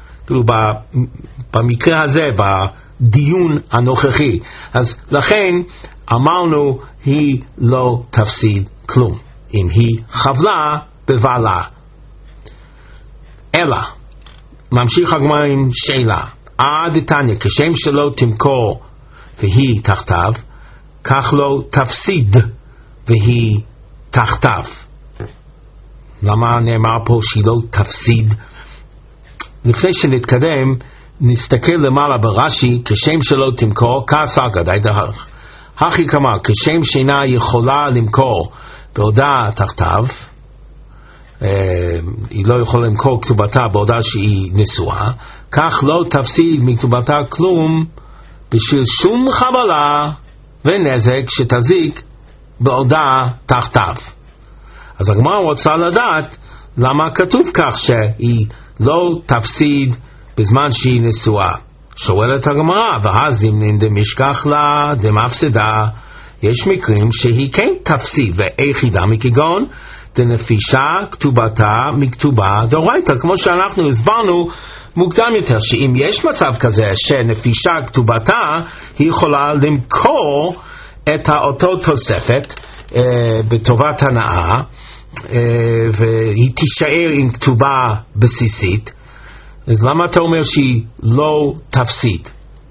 במקרה הזה, בדיון הנוכחי. אז לכן אמרנו היא לא תפסיד כלום אם היא חבלה בבעלה. אלא ממשיך הגמרא עם שאלה, עד תניא, כשם שלא תמכור והיא תחתיו, כך לא תפסיד והיא תחתיו. למה נאמר פה שהיא לא תפסיד? לפני שנתקדם נסתכל למעלה ברש"י, כשם שלא תמכור כעשר גדי דהך, הכי כמה כשם שאינה יכולה למכור בעודה תחתיו, היא לא יכולה למכור כתובתה בעודה שהיא נשואה, כך לא תפסיד מכתובתה כלום בשביל שום חבלה ונזק שתזיק בעודה תחתיו. אז הגמרא רוצה לדעת למה כתוב כך שהיא לא תפסיד בזמן שהיא נשואה. שואלת הגמרא, ואז אם דמשכח לה דמפסדה, יש מקרים שהיא כן תפסיד, ואיך היא דמי כגון דנפישה כתובתה מכתובה דאורייתא, כמו שאנחנו הסברנו מוקדם יותר, שאם יש מצב כזה שנפישה כתובתה, היא יכולה למכור את אותו תוספת בטובת הנאה, והיא תישאר עם כתובה בסיסית, אז למה אתה אומר שהיא לא תפסיד?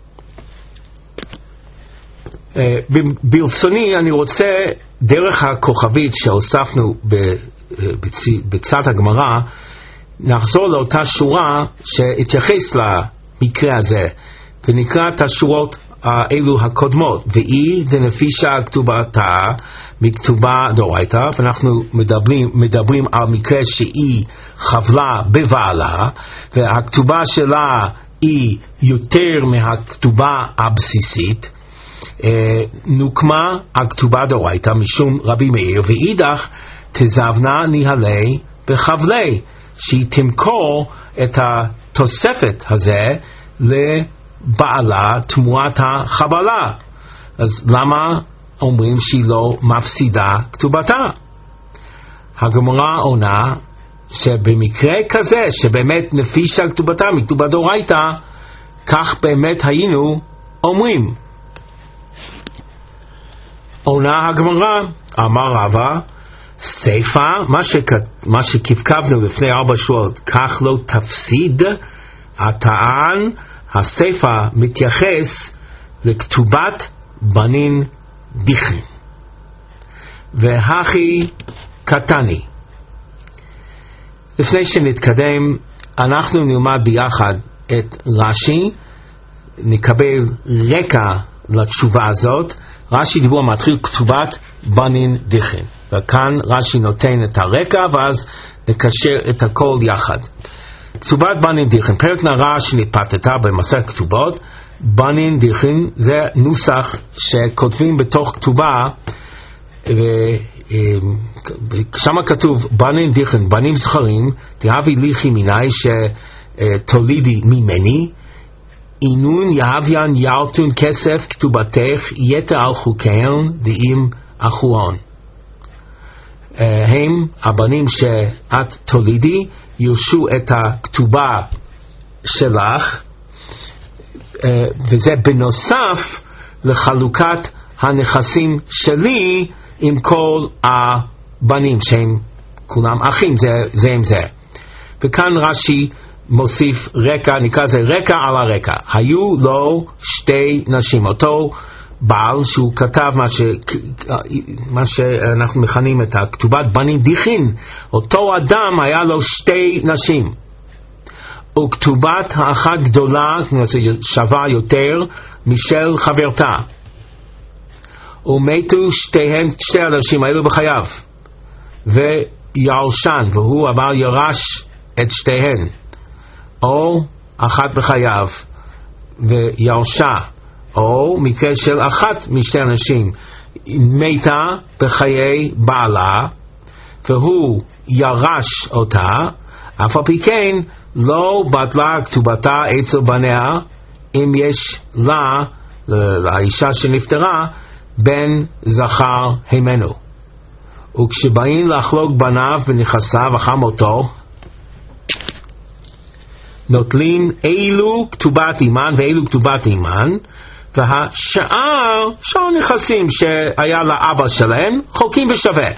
ברצוני אני רוצה דרך הכוכבית שהוספנו בצד הגמרא נחזור לאותה שורה שהתייחס למקרה הזה ונקרא את השורות האלו הקודמות, והיא דנפישה כתובתה מכתובה דאורייתא, ואנחנו מדברים על מקרה שהיא חבלה בבעלה והכתובה שלה היא יותר מהכתובה הבסיסית, נוקמה הכתובה דאורייתא משום רבי מאיר, ואידך תזבנה ניהלי בחבלי, שהיא תמכור את התוספת הזה לבעלה תמורת החבלה. אז למה אומרים שהיא לא מפסידה כתובתה? הגמרא עונה שבמקרה כזה שבאמת נפישה כתובתה מכתובה דאורייתא, כך באמת היינו אומרים. עונה הגמרא, אמר רבא, סיפה, מה שכתבנו לפני 4 שבועות, כך לא תפסיד, הטען, הסיפה מתייחס לכתובת בנין דיכרין. והכי קטני. לפני שנתקדם, אנחנו נלמד ביחד את רש"י, נקבל רקע לתשובה הזאת. רש"י דיבור מתחיל כתובת בנין דיכרין, וכאן רש"י נותן את הרקע ואז נקשר את הכל יחד. כתובת בנין דיכרין, פרק נרא שנתפתתה במסכת כתובות. בנין דיכרין זה נוסח שכותבים בתוך כתובה, ושם כתוב בנין דיכרין, בנים זכרים, תהבי ליחי מיני שתולידי ממני, אינון יהביין ירתון כסף כתובתך יתר על חוקיין דאים אחורון. הם הבנים שאת תולידי ירשו את הכתובה שלך, וזה בנוסף לחלוקת הנכסים שלי עם כל הבנים שהם כולם אחים זה עם זה. וכאן רש"י מוסיף רקע, נקרא זה רקע על הרקע. היו לו 2 נשים, אותו בעל שהוא כתב מה שאנחנו מכנים את הכתובת בנין דיכרין, אותו אדם היה לו 2 נשים, וכתובת האחת גדולה שווה יותר משל חברתה, ומתו 2 אנשים האלו בחייו, וירשן, והוא אבל ירש את 2, או אחת בחייו וירשה, או מקרה של אחת משתי אנשים מתה בחיי בעלה והוא ירש אותה, אף על פי כן לא בטלה כתובתה אצל בניה אם יש לה, לאישה שנפטרה, בן זכר הימנו. וכשבאים לחלוק בניו ונכסיו אחר מותו, נוטלים אילו כתובת אימן ואילו כתובת אימן, והשאר נכסים שהיה לאבא שלהם חולקים בשווה.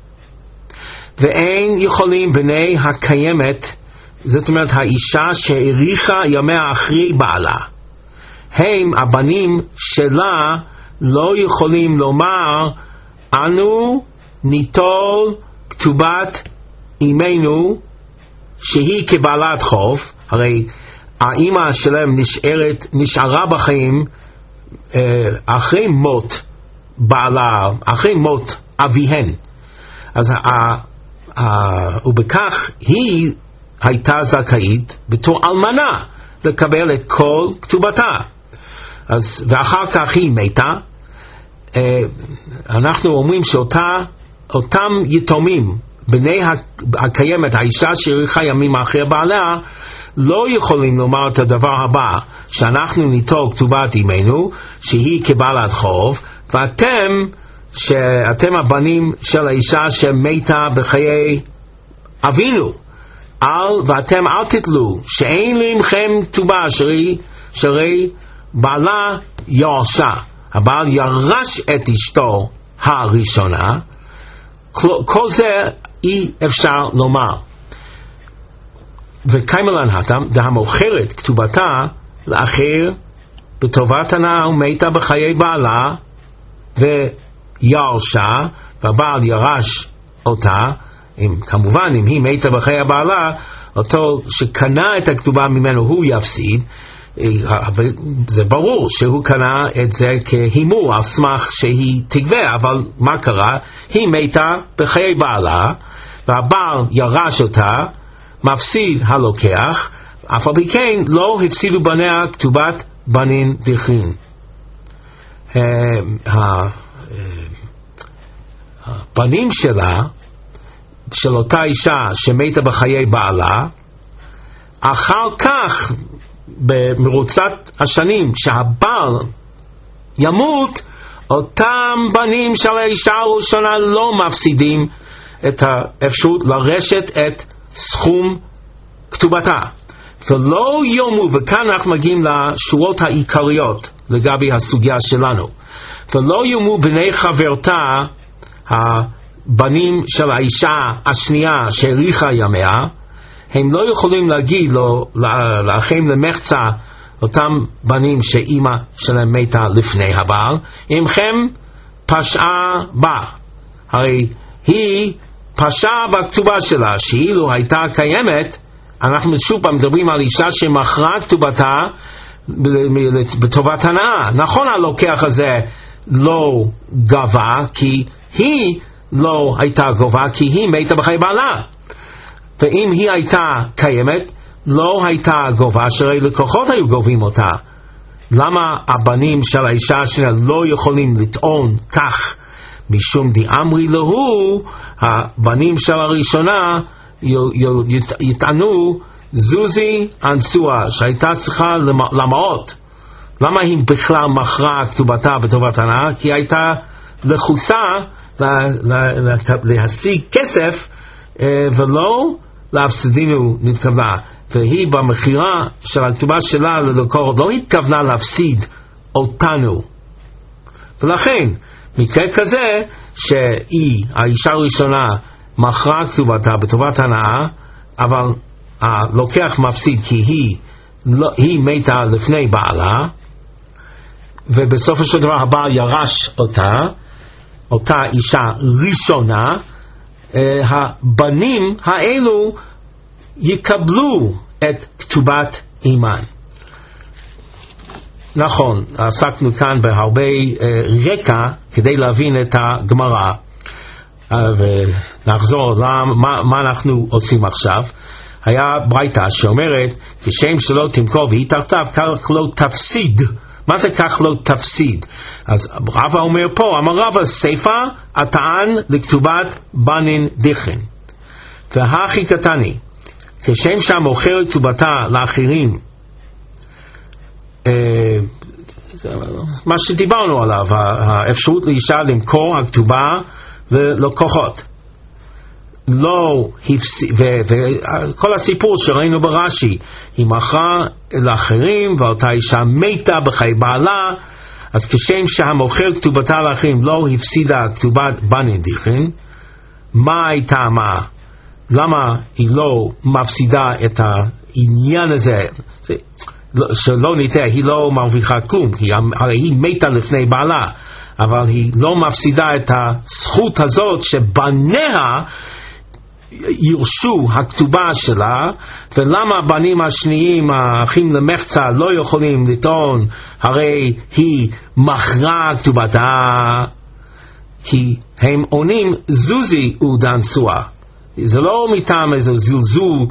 ואין יכולים בני הקיימת, זאת אומרת האישה שהאריכה ימיה אחרי בעלה, הם הבנים שלה לא יכולים לומר אנו ניטול כתובת אימנו שהיא כבעלת חוב. הרי האמא שלהם נשארה בחיים אחרי מות בעלה, אחרי מות אביהן, אז ובכך היא הייתה זכאית בתור אלמנה לקבל את כל כתובתה. אז ואחר כך היא מתה. אנחנו אומרים שאותם יתומים בני הקיימת, האישה שהאריכה ימים אחרי בעלה, לא יכולים לומר את הדבר הבא, שאנחנו ניטול כתובת אימנו שהיא כבעלת חוב, שאתם הבנים של האישה שמתה בחיי אבינו, ואתם אל תתלו שאין לכם כתובה שרי בעלה ירשה, הבעל ירש את אשתו הראשונה. כל זה אי אפשר לומר. וקיימלן התם, והמוכרת כתובתה לאחר בטובת הנאה ומתה בחיי בעלה וירשה, והבעל ירש אותה, כמובן אם היא מתה בחיי בעלה, אותו שקנה את הכתובה ממנו הוא יפסיד. זה ברור שהוא קנה את זה כהימור על סמך שהיא תגבה, אבל מה קרה? היא מתה בחיי בעלה והבעל ירש אותה, מפסיד הלוקח, אף על פי כן לא הפסידו בניה כתובת בנין דכרין. הבנים שלה, של אותה אישה שמתה בחיי בעלה, אחר כך במרוצת השנים שהבעל ימות, אותם בנים של האישה הראשונה לא מפסידים את האפשרות לרשת את סכום כתובתה ולא יומו. וכאן אנחנו מגיעים לשורות העיקריות לגבי הסוגיה שלנו. ולא יומו בני חברתה, הבנים של האישה השנייה שהאריכה ימיה, הם לא יכולים להגיד לאחים למחצה, אותם בנים שאימא שלהם מתה לפני הבעל, עמכם פשעה בה. הרי היא פשעה בכתובה שלה, שאילו הייתה קיימת, אנחנו שוב פעם מדברים על אישה שמכרה כתובתה בטובת הנאה. נכון, הלוקח הזה לא גבה, כי היא לא הייתה גובה, כי היא מתה בחיי בעלה. ואם היא הייתה קיימת, לא הייתה גובה, שהרי לקוחות היו גובים אותה. למה הבנים של האישה השנייה לא יכולים לטעון כך? משום דאמרי להו, הבנים של הראשונה יטענו זוזי אנסוה, שהייתה צריכה למעות. למה היא בכלל מכרה כתובתה בטובת הנאה? כי הייתה לחוצה להשיג כסף ולא להפסידינו נתכוונה. והיא במחירה של הכתובה שלה ללקוחות לא התכוונה להפסיד אותנו. ולכן מקרה כזה שהיא, האישה הראשונה, מכרה כתובתה בטובת הנאה, אבל הלוקח מפסיד כי היא מתה לפני בעלה, ובסופו של דבר הבעל ירש אותה אישה ראשונה, הבנים האלו יקבלו את כתובת אימן. נכון, עסקנו כאן בהרבה רקע כדי להבין את הגמרא, ונחזור מה אנחנו עושים עכשיו. היה ברייתא שאומרת, כשם שלא תמכור והיא תחתיו, כך לא תפסיד. מה זה כך לא תפסיד? אז רבא אומר פה, אמר רבא סייפה הטען לכתובת בנין דכרין. והכי קטני, כשם שהמוכר כתובתה לאחרים, מה שדיברנו עליו, האפשרות לאישה למכור הכתובה ללקוחות. לא הפסיד, וכל הסיפור שראינו ברש"י, היא מכרה לאחרים ואותה אישה מתה בחיי בעלה, אז כשם שהמוכר כתובתה לאחרים לא הפסידה כתובת בנין דכרין, מה הייתה מה? למה היא לא מפסידה את העניין הזה? שלא ניתן, היא לא מרוויחה כלום, הרי היא מתה לפני בעלה, אבל היא לא מפסידה את הזכות הזאת שבניה ירשו הכתובה שלה. ולמה הבנים השניים, האחים למחצה, לא יכולים לטעון הרי היא מכרה כתובתה? כי הם עונים זוזי ודנסוה. זה לא מטעם איזה זלזול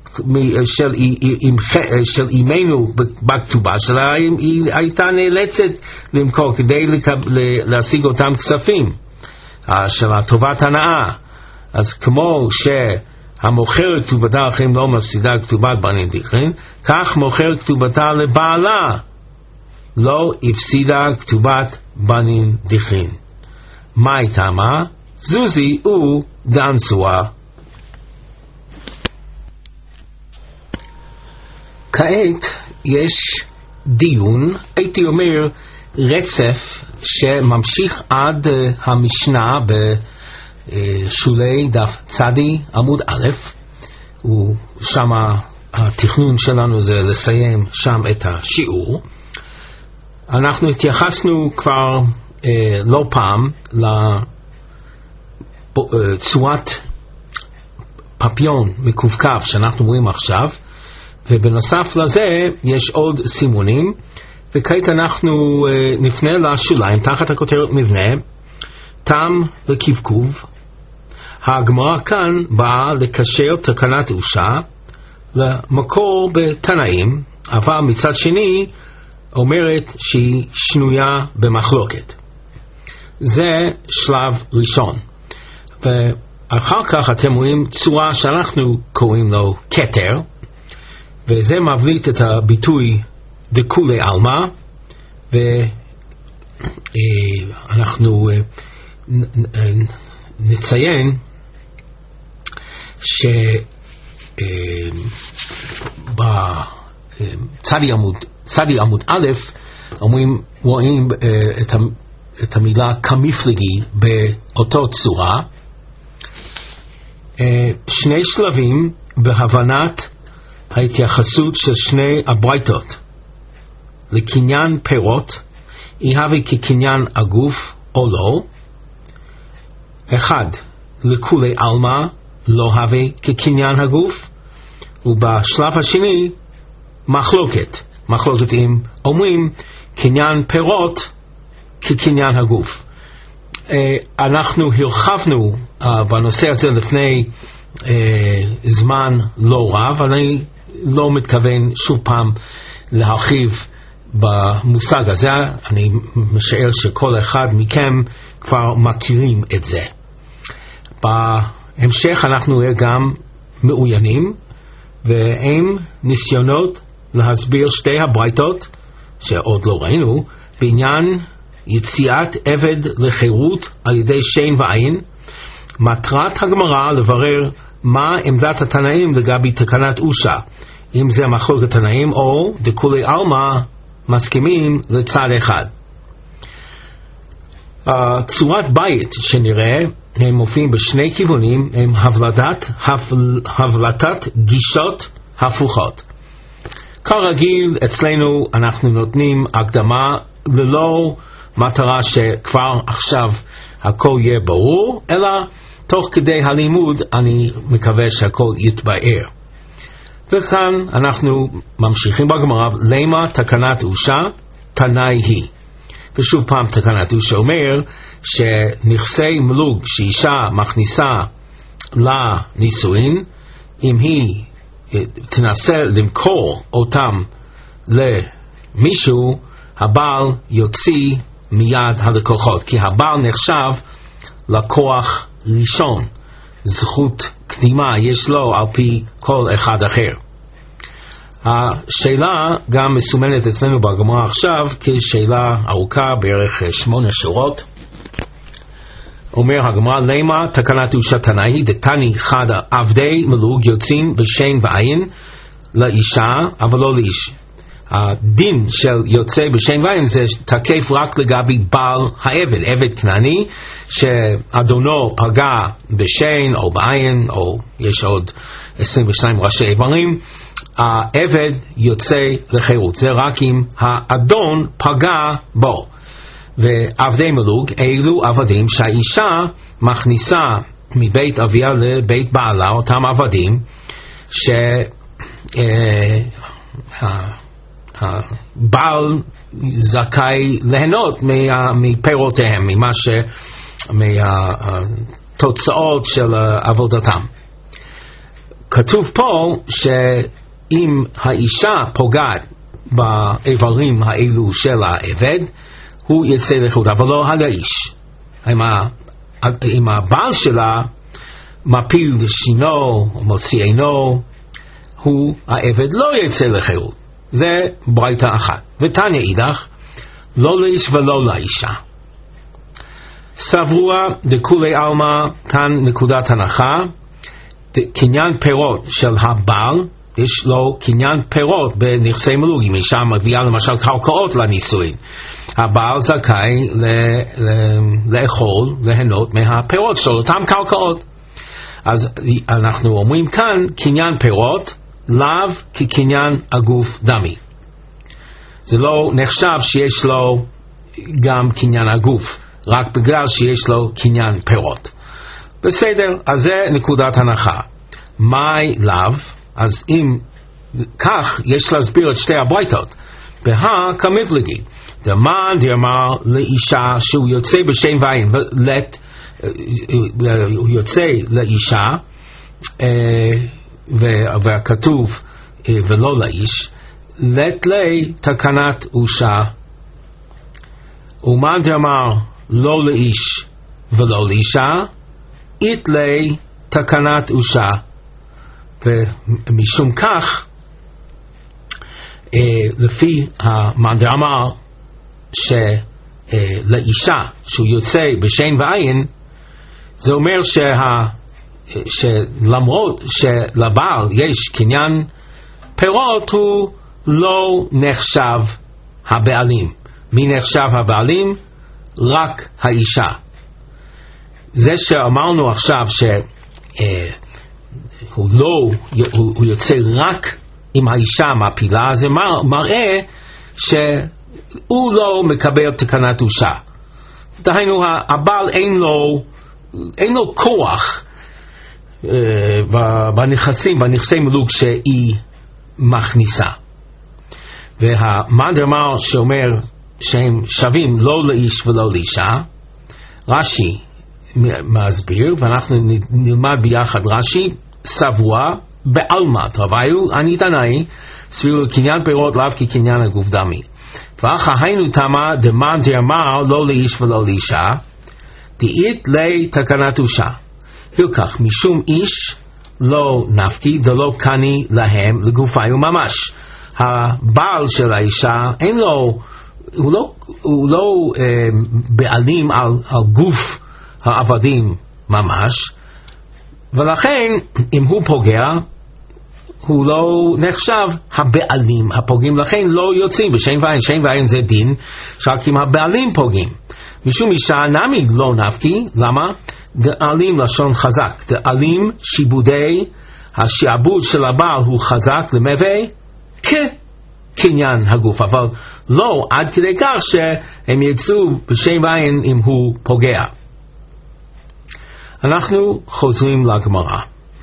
של אימנו בכתובה שלה, היא הייתה נאלצת למכור כדי להשיג אותם כספים של טובת הנאה. אז כמו שהמוכר כתובתה אחרים לא מפסידה כתובת בנין דכרין, כך מוכר כתובתה לבעלה לא הפסידה כתובת בנין דכרין. מה הייתה מה? זוזי ודנסוה. כעת יש דיון, הייתי אומר רצף, שממשיך עד המשנה בשולי דף צדי עמוד א', ושם התכנון שלנו זה לסיים שם את השיעור. אנחנו התייחסנו כבר לא פעם לצורת פפיון מקווקו שאנחנו רואים עכשיו, ובנוסף לזה יש עוד סימונים, וכעת אנחנו נפנה לשוליים תחת הכותרת מבנה, תם וקבקוב. הגמרא כאן באה לקשר תקנת אושה למקור בתנאים, אבל מצד שני אומרת שהיא שנויה במחלוקת. זה שלב ראשון. ואחר כך אתם רואים צורה שאנחנו קוראים לו כתר, וזה מבליט את הביטוי דכולי עלמא, ואנחנו נציין בצדי עמוד א' רואים את המילה כמפלגי באותו צורה. שני שלבים בהבנת ההתייחסות של שני הברייתות לקניין פירות, יהווה כקניין הגוף או לא. אחד, לכולי עלמא לא הווה כקניין הגוף, ובשלב השני מחלוקת אם אומרים קניין פירות כקניין הגוף. אנחנו הרחבנו בנושא הזה לפני זמן לא רב, אני לא מתכוון שוב פעם להרחיב במושג הזה. אני משער שכל אחד מכם כבר מכירים את זה. בהמשך אנחנו נראה גם מעוינים, והם ניסיונות להסביר שתי הברייתות שעוד לא ראינו בעניין יציאת עבד לחירות על ידי שן ועין. מטרת הגמרא לברר מה עמדת התנאים לגבי תקנת אושה, אם זה מחלוקת תנאים או דכולי עלמא מסכימים לצד אחד. צורת בית שנראה הם מופיעים בשני כיוונים, הם הבלטת גישות הפוכות. כרגיל אצלנו אנחנו נותנים הקדמה ללא מטרה שכבר עכשיו הכל יהיה ברור, אלא תוך כדי הלימוד אני מקווה שהכל יתבהר. וכאן אנחנו ממשיכים בגמרא, למה תקנת אושה תנאי היא. ושוב פעם תקנת אושה אומר שנכסי מלוג שאישה מכניסה לנישואין, אם היא תנסה למכור אותם למישהו, הבעל יוציא מיד הלקוחות, כי הבעל נחשב לקוח ראשון, זכות קדימה יש לו על פי כל אחד אחר. השאלה גם מסומנת אצלנו בגמרא עכשיו כשאלה ארוכה, בערך 8 שורות. אומר הגמרא, למה תקנת אושה תנאי דתני חד עבדי מלוג יוצאים בשן ועין לאישה אבל לא לאיש. הדין של יוצא בשן ועין זה תקף רק לגבי בעל העבד, עבד כנעני שאדונו פגע בשן או בעין, או יש עוד 22 ראשי איברים, העבד יוצא לחירות. זה רק אם האדון פגע בו. ועבדי מלוג אלו עבדים שהאישה מכניסה מבית אביה לבית בעלה, אותם עבדים שהבעל זכאי ליהנות מפירותיהם, מהתוצאות של עבודתם. כתוב פה שאם האישה פוגעת באיברים האלו של העבד, הוא יצא לחירות, אבל לא על האיש. אם הבעל שלה מפיל שינו או מוציא עינו, העבד לא יצא לחירות. זה ברייתא אחת. ותניא אידך, לא לאיש ולא לאישה. סברוע דכולי עלמא, כאן נקודת הנחה, קניין פירות של הבעל, יש לו קניין פירות בנכסי מלוג. אם אישה מביאה למשל קרקעות לנישואין, הבעל זכאי לאכול, ליהנות מהפירות של אותם קרקעות. אז אנחנו אומרים כאן קניין פירות לאו כקניין הגוף דמי. זה לא נחשב שיש לו גם קניין הגוף, רק בגלל שיש לו קניין פירות. בסדר, אז זה נקודת הנחה. מהי לאו? אז אם כך, יש להסביר את שתי הברייתות. בהה כמבלגי, דמן דאמר לאישה שהוא יוצא בשם ועין, הוא יוצא לאישה, והכתוב ולא לאיש, לת לי תקנת אושה, ומן דאמר לא לאיש ולא לאישה, אית לי תקנת אושה. ומשום כך, לפי המאן דאמר שלאישה שהוא יוצא בשן ועין, זה אומר שלמרות שלבעל יש קניין פירות, הוא לא נחשב הבעלים. מי נחשב הבעלים? רק האישה. זה שאמרנו עכשיו הוא יוצא רק אם האישה מפילה, זה מראה שהוא לא מקבל תקנת אושה. דהיינו, הבעל אין לו כוח בנכסי מלוק שהיא מכניסה. והמאן דאמר שאומר שהם שווים לא לאיש ולא לאישה, רש"י מסביר, ואנחנו נלמד ביחד רש"י, סבוע בעלמת רביו אני תנאי סבירו קניין פירות לאו כקניין הגוף דמי. ואחר היינו תמה דמן דאמר לא לאיש ולא לאישה, דאית לי תקנת אושה. הלקח משום איש לא נפקי דלא קני להם לגופיו ממש. הבעל של האישה אין לו, הוא לא בעלים על גוף העבדים ממש, ולכן אם הוא פוגע הוא לא נחשב הבעלים הפוגעים, לכן לא יוצאים בשם ועין. שם ועין זה דין שרק אם הבעלים פוגעים. משום אישה נמי לא נפקי, למה? דאלים לשון חזק, דאלים שיבודי השעבוד של הבעל הוא חזק למווה כקניין הגוף, אבל לא עד כדי כך שהם יצאו בשם ועין אם הוא פוגע. אנחנו חוזרים לגמרא.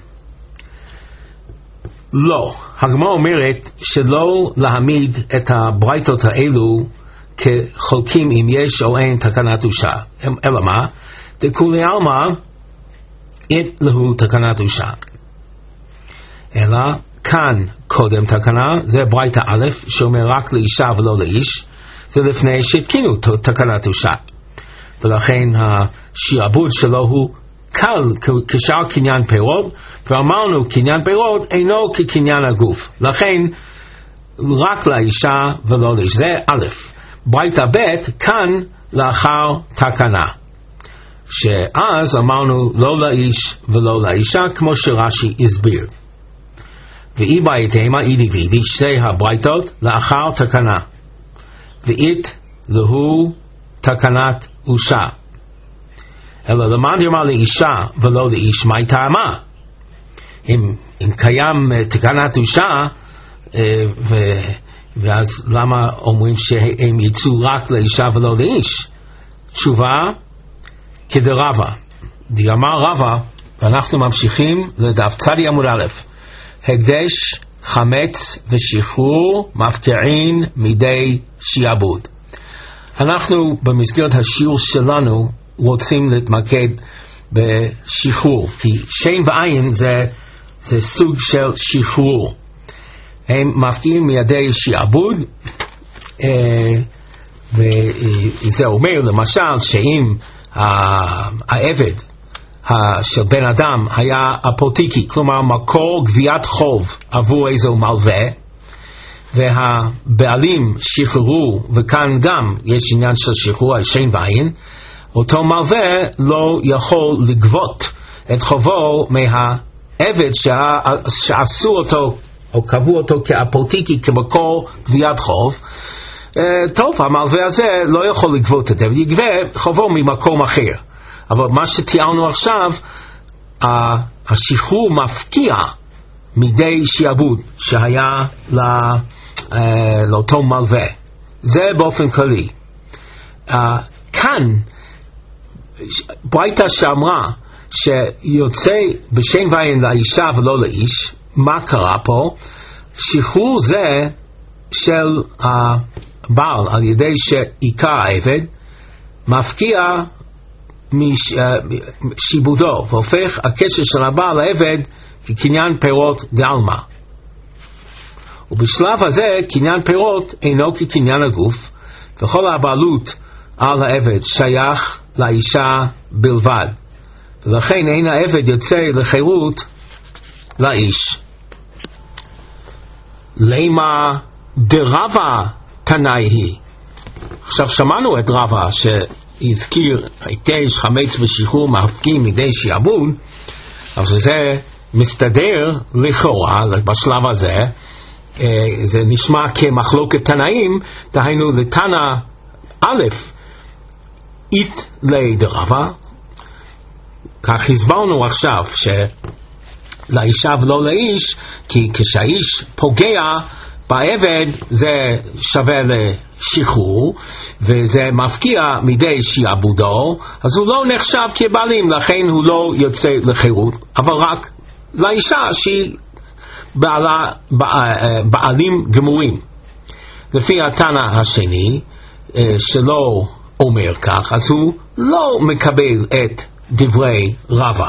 לא, הגמרא אומרת שלא להעמיד את הברייתות האלו כחולקים אם יש או אין תקנת אושה. אלא מה? דכולי עלמא עת להו תקנת אושה. אלא כאן קודם תקנה, זה ברייתא א' שאומר רק לאישה ולא לאיש, זה לפני שהתקינו תקנת אושה. ולכן השעבוד שלו הוא קל כשאר קניין פירות, ואמרנו קניין פירות אינו כקניין הגוף, לכן רק לאישה ולא לאיש. זה א'. ברייתא ב' כאן לאחר תקנה, שאז אמרנו לא לאיש ולא לאישה כמו שרש"י הסביר. ואי בעייתמה אידי וידי, שתי הברייתות לאחר תקנה, ואית להו תקנת אושה. אלא למאן דאמר לאישה ולא לאיש, מה טעמה? אם קיים תקנת אושה, ואז למה אומרים שהם יצאו רק לאישה ולא לאיש? תשובה כדרבה, דאמר רבה, ואנחנו ממשיכים לדף צדי עמוד א', הקדש חמץ ושחרור מפקיעין מידי שיעבוד. אנחנו במסגרת השיעור שלנו רוצים להתמקד בשחרור, כי שם ועין זה סוג של שחרור. הם מפקיעים מידי שיעבוד, וזה אומר למשל שאם העבד של בן אדם היה אפוטיקי, כלומר מקור גביית חוב עבור איזו מלווה, והבעלים שחררו, וכאן גם יש עניין של שחרור שם ועין, אותו מלווה לא יכול לגבות את חובו מהעבד שעשו אותו או קבעו אותו כאפוטיקי, כמקור גביית חוב. טוב, המלווה הזה לא יכול לגבות את זה, ויגבה חובו ממקום אחר. אבל מה שתיארנו עכשיו, השחרור מפקיע מידי שיעבוד שהיה לאותו מלווה. זה באופן כללי. כאן ברייתא שאמרה שיוצא בשן ועין לאישה ולא לאיש, מה קרה פה? שחרור זה של הבעל על ידי שעיקר העבד מפקיע משיבודו והופך הקשר של הבעל לעבד כקניין פירות דעלמא, ובשלב הזה קניין פירות אינו כקניין הגוף, וכל הבעלות על העבד שייך לאישה בלבד, ולכן אין העבד יוצא לחירות לאיש. למה דרבה תנאי היא? עכשיו שמענו את רבה שהזכיר היטש חמץ ושחרור מפקיעים מידי שיעבוד, אבל זה מסתדר לכאורה בשלב הזה. זה נשמע כמחלוקת תנאים, דהיינו לתנא א' אית לי דרבה, כך הסברנו עכשיו שלאישה ולא לאיש, כי כשהאיש פוגע בעבד זה שווה לשחרור וזה מפקיע מידי שיעבודו, אז הוא לא נחשב כבעלים, לכן הוא לא יוצא לחירות, אבל רק לאישה שהיא בעלים גמורים. לפי התנא השני שלא אומר כך, אז הוא לא מקבל את דברי רבה,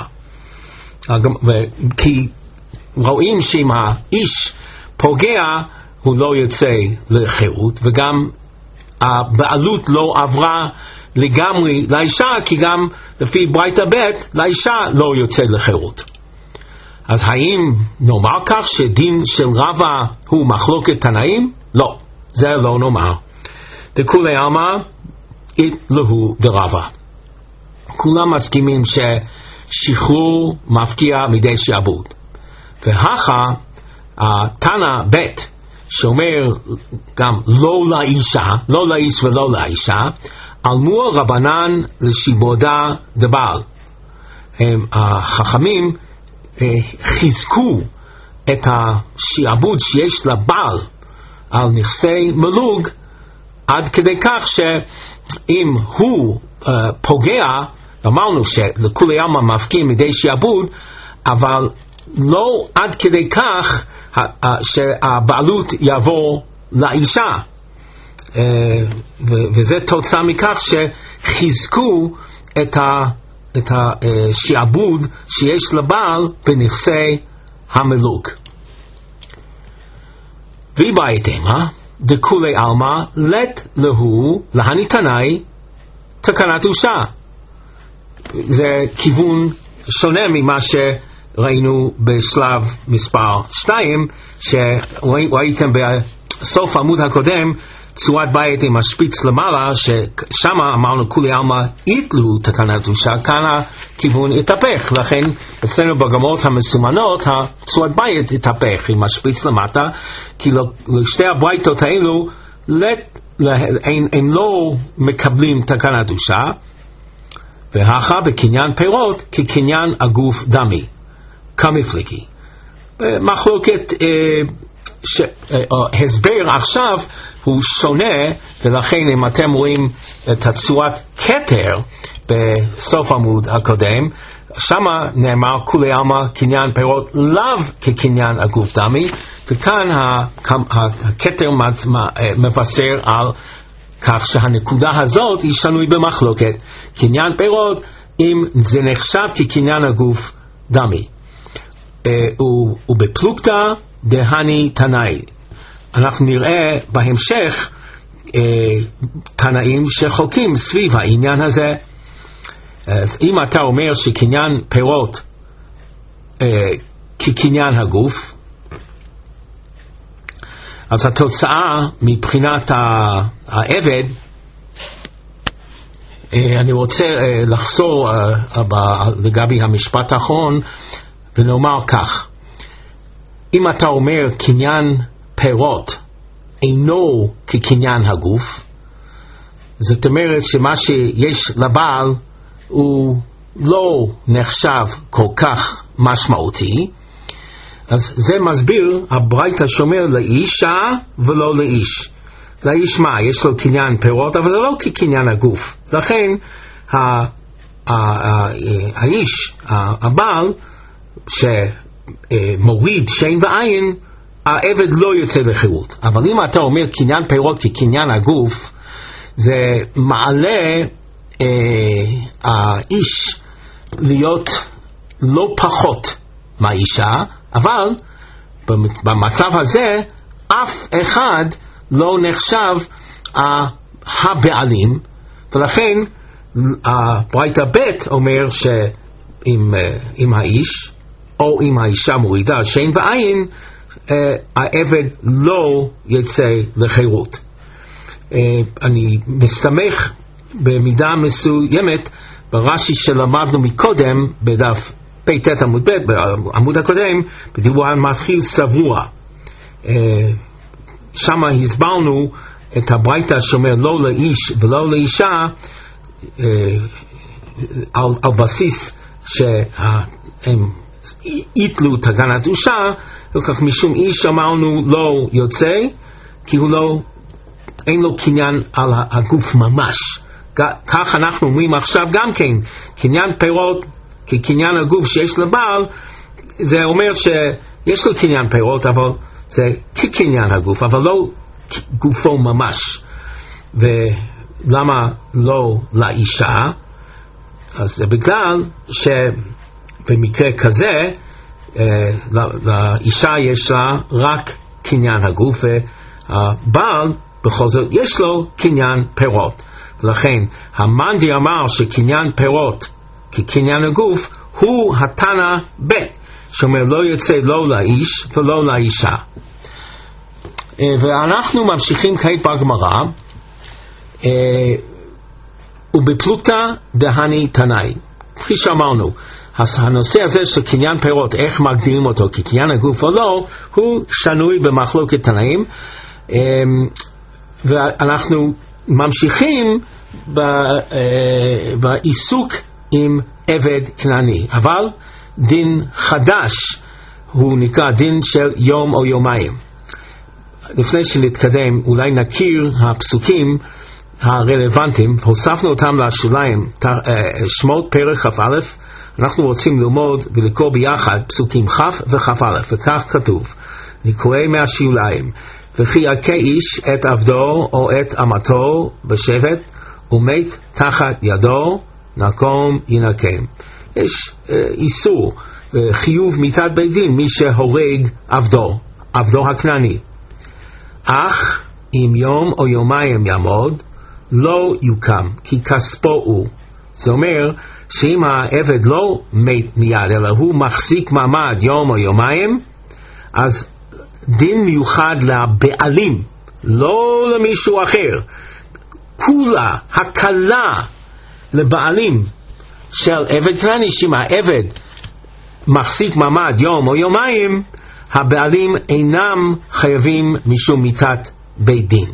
כי רואים שאם האיש פוגע הוא לא יוצא לחירות, וגם הבעלות לא עברה לגמרי לאישה, כי גם לפי ברייתא ב' לאישה לא יוצא לחירות. אז האם נאמר כך שדין של רבה הוא מחלוקת תנאים? לא, זה לא נאמר. דכולי עלמא אית להו דרבה. כולם מסכימים ששחרור מפקיע מידי שיעבוד. והכה תנא ב' שאומר גם לא לאישה, לא לאיש ולא לאישה, עלמו רבנן לשיבודה דבעל. החכמים חיזקו את השיעבוד שיש לבעל על נכסי מלוג, עד כדי כך שאם הוא פוגע, אמרנו שלכולי עלמא מפקיעים מידי שיעבוד, אבל לא עד כדי כך שהבעלות יעבור לאישה, וזה תוצאה מכך שחיזקו את השיעבוד שיש לבעל בנכסי המלוג. ויבייתמה דכולי עלמא לת להו להניתנאי תקנת אושה. זה כיוון שונה ממה שראינו בשלב מספר 2, שראיתם בסוף העמוד הקודם צורת בית עם השפיץ למעלה, ששם אמרנו כולי עלמא יתלו תקנת אושה, כאן הכיוון התהפך, לכן אצלנו בגמרות המסומנות הצורת בית התהפך עם השפיץ למטה, כי לשתי הברייתות האלו הם לא מקבלים תקנת אושה, והכה בקניין פירות כקניין הגוף דמי, כמפלגי. מחלוקת הסבר עכשיו הוא שונה, ולכן אם אתם רואים את הצורת כתר בסוף עמוד הקודם, שמה נאמר כולי עלמא קניין פירות לאו כקניין הגוף דמי, וכאן הכתר מבשר על כך שהנקודה הזאת היא שנוי במחלוקת, קניין פירות אם זה נחשב כקניין הגוף דמי. ובפלוגתא דהני תנאי, אנחנו נראה בהמשך תנאים שחוקים סביב העניין הזה. אז אם אתה אומר שקניין פירות כקניין הגוף, אז התוצאה מבחינת העבד, אני רוצה לחזור לגבי המשפט האחרון ונאמר כך: אם אתה אומר קניין פירות אינו כקניין הגוף, זאת אומרת שמה שיש לבעל הוא לא נחשב כל כך משמעותי, אז זה מסביר, הברייתא שומר לאישה ולא לאיש. לאיש מה? יש לו קניין פירות, אבל זה לא כקניין הגוף. לכן האיש, הבעל, שמוריד שן ועין, העבד לא יוצא לחירות. אבל אם אתה אומר קניין פירות כקניין הגוף, זה מעלה האיש להיות לא פחות מהאישה, אבל במצב הזה אף אחד לא נחשב הבעלים, ולכן הברייתא ב' אומר שאם האיש או אם האישה מורידה שן ועין, העבד לא יצא לחירות. אני מסתמך במידה מסוימת ברש"י שלמדנו מקודם בדף פ"ט עמוד ב' בעמוד הקודם, בדיבור על מתחיל שבוע. שם הסברנו את הברייתא שאומר לא לאיש ולא לאישה, על בסיס שהם יתלו תקנת אישה, וכך משום איש אמרנו לא יוצא, כי הוא לא, אין לו קניין על הגוף ממש. כך אנחנו אומרים עכשיו גם כן, קניין פירות כקניין הגוף שיש לבעל, זה אומר שיש לו קניין פירות, אבל זה כקניין הגוף, אבל לא גופו ממש. ולמה לא לאישה? אז זה בגלל שבמקרה כזה לאישה יש לה רק קניין הגוף, והבעל בכל זאת יש לו קניין פירות. ולכן המנדי אמר שקניין פירות כקניין הגוף הוא התנא ב' שאומר לא יוצא לא לאיש ולא לאישה. ואנחנו ממשיכים כעת בגמרא, ובפלוגתא דהני תנאי. כפי שאמרנו, הנושא הזה של קניין פירות, איך מגדירים אותו כקניין הגוף או לא, הוא שנוי במחלוקת תנאים, ואנחנו ממשיכים בעיסוק עם עבד כנעני, אבל דין חדש הוא נקרא דין של יום או יומיים. לפני שנתקדם אולי נכיר הפסוקים הרלוונטיים, הוספנו אותם לשוליים, שמות פרק כ"א. אנחנו רוצים ללמוד ולקרוא ביחד פסוקים כ' וכ"א, וכך כתוב, אני קורא מהשוליים, וכי יכה איש את עבדו או את אמתו בשבט ומת תחת ידו, נקום ינקם. יש איסור, חיוב מיתת בית דין מי שהורג עבדו הכנעני. אך אם יום או יומיים יעמוד, לא יוקם, כי כספו הוא. זה אומר שאם העבד לא מת מיד, אלא הוא מחזיק מעמד יום או יומיים, אז דין מיוחד לבעלים, לא למישהו אחר. כולה, הקלה לבעלים של עבד כנעני, שאם העבד מחזיק מעמד יום או יומיים, הבעלים אינם חייבים משום מיתת בית דין.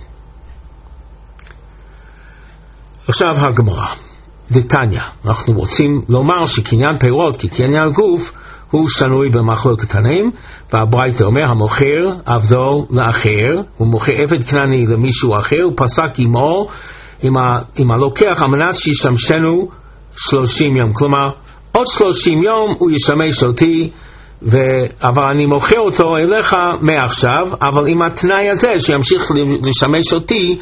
עכשיו הגמרא, דתניא, אנחנו רוצים לומר שקניין פירות כקניין הגוף הוא שנוי במחלוקת תנאים, והברייתא אומר המוכר עבדו לאחר, הוא מוכר עבד כנעני למישהו אחר, הוא פסק עמו עם הלוקח על מנת שישמשנו 30 יום, כלומר עוד 30 יום הוא ישמש אותי, אבל אני מוכר אותו אליך מעכשיו, אבל עם התנאי הזה שימשיך לשמש אותי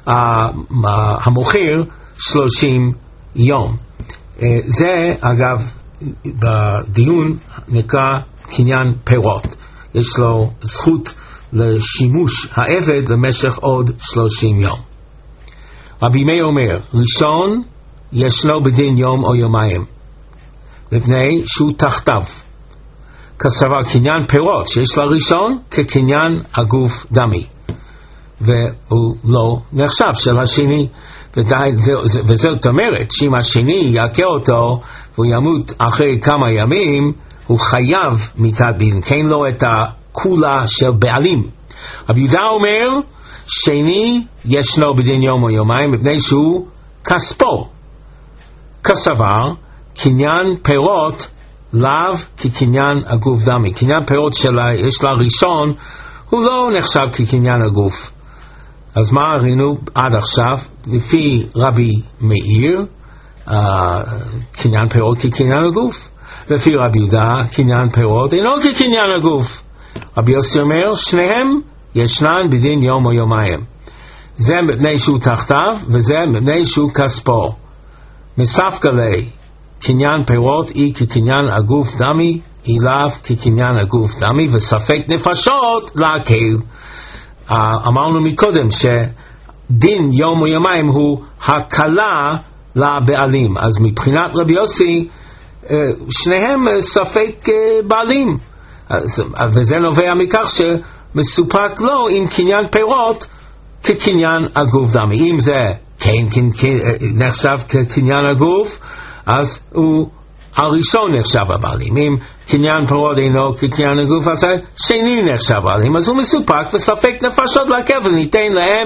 המוכר 30 יום. זה אגב בדיון נקרא קניין פירות, יש לו זכות לשימוש העבד למשך עוד 30 יום. רבי מאיר אומר, ראשון ישנו בדין יום או יומיים, מפני שהוא תחתיו, כסבר קניין פירות שיש לראשון כקניין הגוף דמי, והוא לא נחשב של השני. וזאת אומרת שאם השני יכה אותו והוא ימות אחרי כמה ימים, הוא חייב מיתת דין, כן לו את הכולה של בעלים. רבי יהודה אומר שני ישנו בדין יום או יומיים מפני שהוא כספו, כסבר קניין פירות לאו כקניין הגוף דמי. קניין פירות יש לה ראשון, הוא לא נחשב כקניין הגוף. אז מה ראינו עד עכשיו? לפי רבי מאיר, קניין פירות כקניין הגוף. לפי רבי יהודה, קניין פירות אינו כקניין הגוף. רבי יוסי אומר, שניהם ישנן בדין יום או יומיים. זה מפני שהוא תחתיו, וזה מפני שהוא כספו. מספקא ליה, קניין פירות היא כקניין הגוף דמי, היא לאו כקניין הגוף דמי, וספק נפשות להקל. אמרנו מקודם שדין יום או יומיים הוא הקלה לבעלים. אז מבחינת רבי יוסי, שניהם ספק בעלים. וזה נובע מכך שמסופק לו עם קניין פירות כקניין הגוף דמי. אם זה כן נחשב כקניין הגוף, אז הוא הראשון נחשב הבעלים. אם קניין פירות אינו כקניין הגוף, אז השני נחשב הבעלים. אז הוא מסופק וספק נפשות להקל, וניתן להם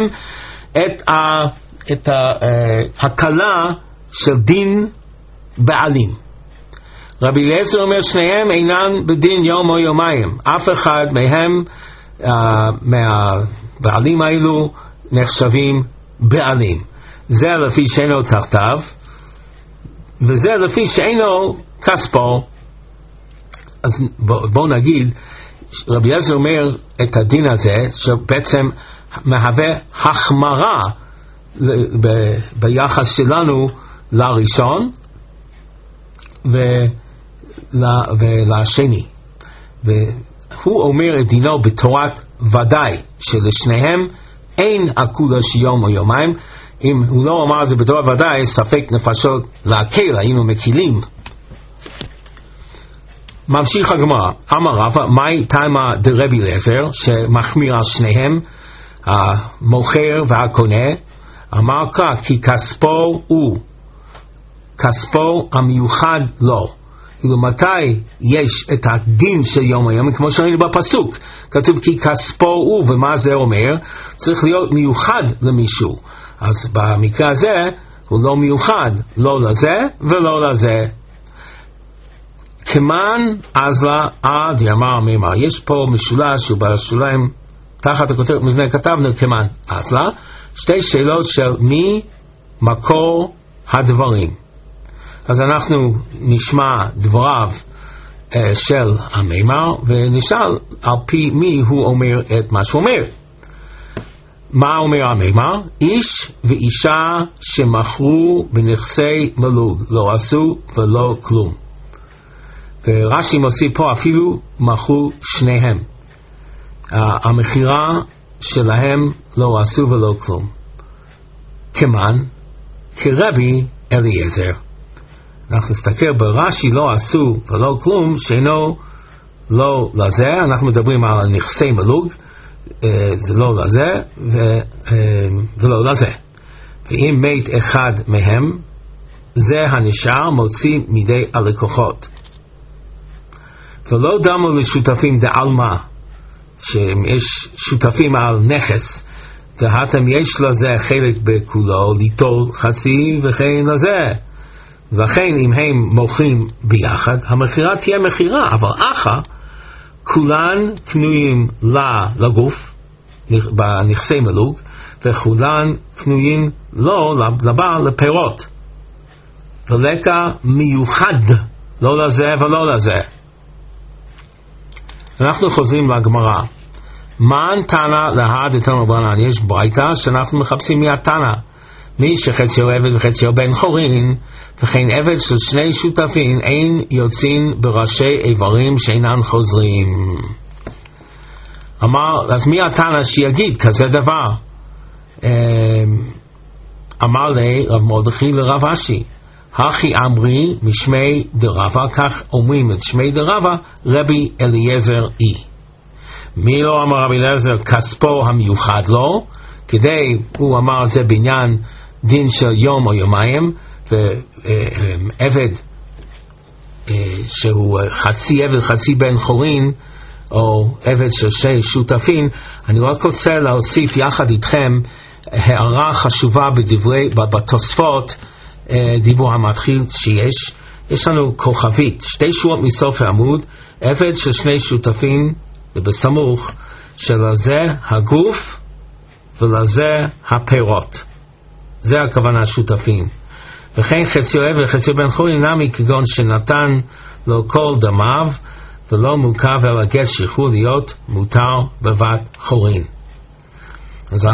את ההקלה של דין בעלים. רבי אליעזר אומר שניהם אינן בדין יום או יומיים. אף אחד מהם מהבעלים האלו נחשבים בעלים. זה לפי שאינו תחתיו, וזה לפי שאינו כספו. אז בואו נגיד, רבי אליעזר אומר את הדין הזה שבעצם מהווה החמרה ביחס שלנו לראשון ולשני, והוא אומר את דינו בתורת ודאי שלשניהם אין עקולה שיום או יומיים. אם הוא לא אמר זה בתורת ודאי, ספק נפשות להקל, היינו מקילים. ממשיך הגמרא, אמר רבא, מהי תימא דרבי אליעזר שמחמיר על שניהם, המוכר והקונה? אמר כך, כי כספו הוא, כספו המיוחד לו. כאילו מתי יש את הדין של יום היום, כמו שראינו בפסוק, כתוב כי כספו הוא, ומה זה אומר? צריך להיות מיוחד למישהו. אז במקרה הזה הוא לא מיוחד, לא לזה ולא לזה. כמן אז לה עד יאמר מימר. יש פה משולש ובשוליים תחת הכותרת מבנה כתבנו כמן אז לה, שתי שאלות של מי מקור הדברים. אז אנחנו נשמע דבריו של המימר ונשאל על פי מי הוא אומר את מה שהוא אומר. מה אומר המימר? איש ואישה שמכרו בנכסי מלוג, לא עשו ולא כלום. ורש"י מוסיף פה אפילו מכרו שניהם. המכירה שלהם לא עשו ולא כלום. כמן? כרבי אליעזר. אנחנו נסתכל ברש"י לא עשו ולא כלום, שאינו לא לזה, אנחנו מדברים על נכסי מלוג, זה לא לזה ולא לזה. ואם מת אחד מהם, זה הנשאר מוציא מידי הלקוחות. ולא דמו לשותפים דעלמא, שיש שותפים על נכס, דהתם יש לזה חלק בכולו, ליטול חצי וכן לזה. לכן אם הם מוכרים ביחד, המכירה תהיה מכירה, אבל אחר כולן קנויים לגוף בנכסי מלוג, וכולן קנויים לו לבעל לפירות. ולקה מיוחד, לא לזה ולא לזה. אנחנו חוזרים לגמרא. מן תנא להד את רבנן? יש ברייתא שאנחנו מחפשים מהתנא. מי שחציו עבד וחציו בן חורין, וכן עבד של שני שותפים אין יוצאים בראשי איברים שאינן חוזרים. אמר, אז מי התנא שיגיד כזה דבר? אמר לי רב מרדכי לרב אשי, הכי אמרי משמי דרבה, כך אומרים את שמי דרבה, רבי אליעזר אי. מי לא אמר רבי אליעזר כספו המיוחד לו, כדי הוא אמר את זה בעניין דין של יום או יומיים, ועבד שהוא חצי עבד חצי בן חורין, או עבד של שני שותפים. אני רק רוצה להוסיף יחד איתכם הערה חשובה בתוספות דיבור המתחיל שיש. יש לנו כוכבית, 2 שורות מסוף העמוד, עבד של 2 שותפים, ובסמוך שלזה הגוף ולזה הפירות. זה הכוונה השותפים. וכן חציו עבד וחציו בן חורין נמי כגון שנתן לו כל דמיו ולא מוקב אלא גט שחרור להיות מותר בבת חורין. אז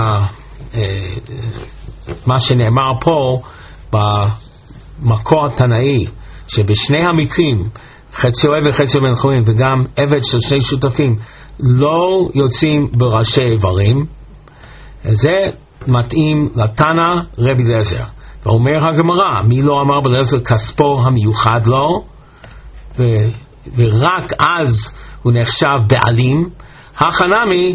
מה שנאמר פה במקור התנאי, שבשני המקרים חציו עבד וחציו בן חורין וגם עבד של 2 שותפים לא יוצאים בראשי איברים, זה מתאים לתנא רבי אליעזר. ואומר הגמרא, מי לא אמר בלעזר כספו המיוחד לו, ורק אז הוא נחשב בעלים, החנמי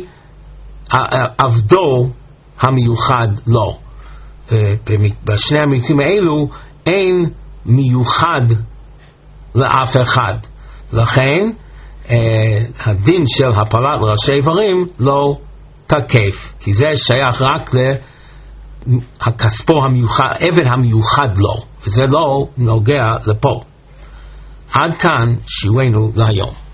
עבדו המיוחד לו. בשני המקרים האלו אין מיוחד לאף אחד, לכן הדין של הפלת ראשי איברים לא תקף, כי זה שייך רק הכספו המיוחד, עבד המיוחד לו, וזה לא נוגע לפה. עד כאן שיעורנו להיום.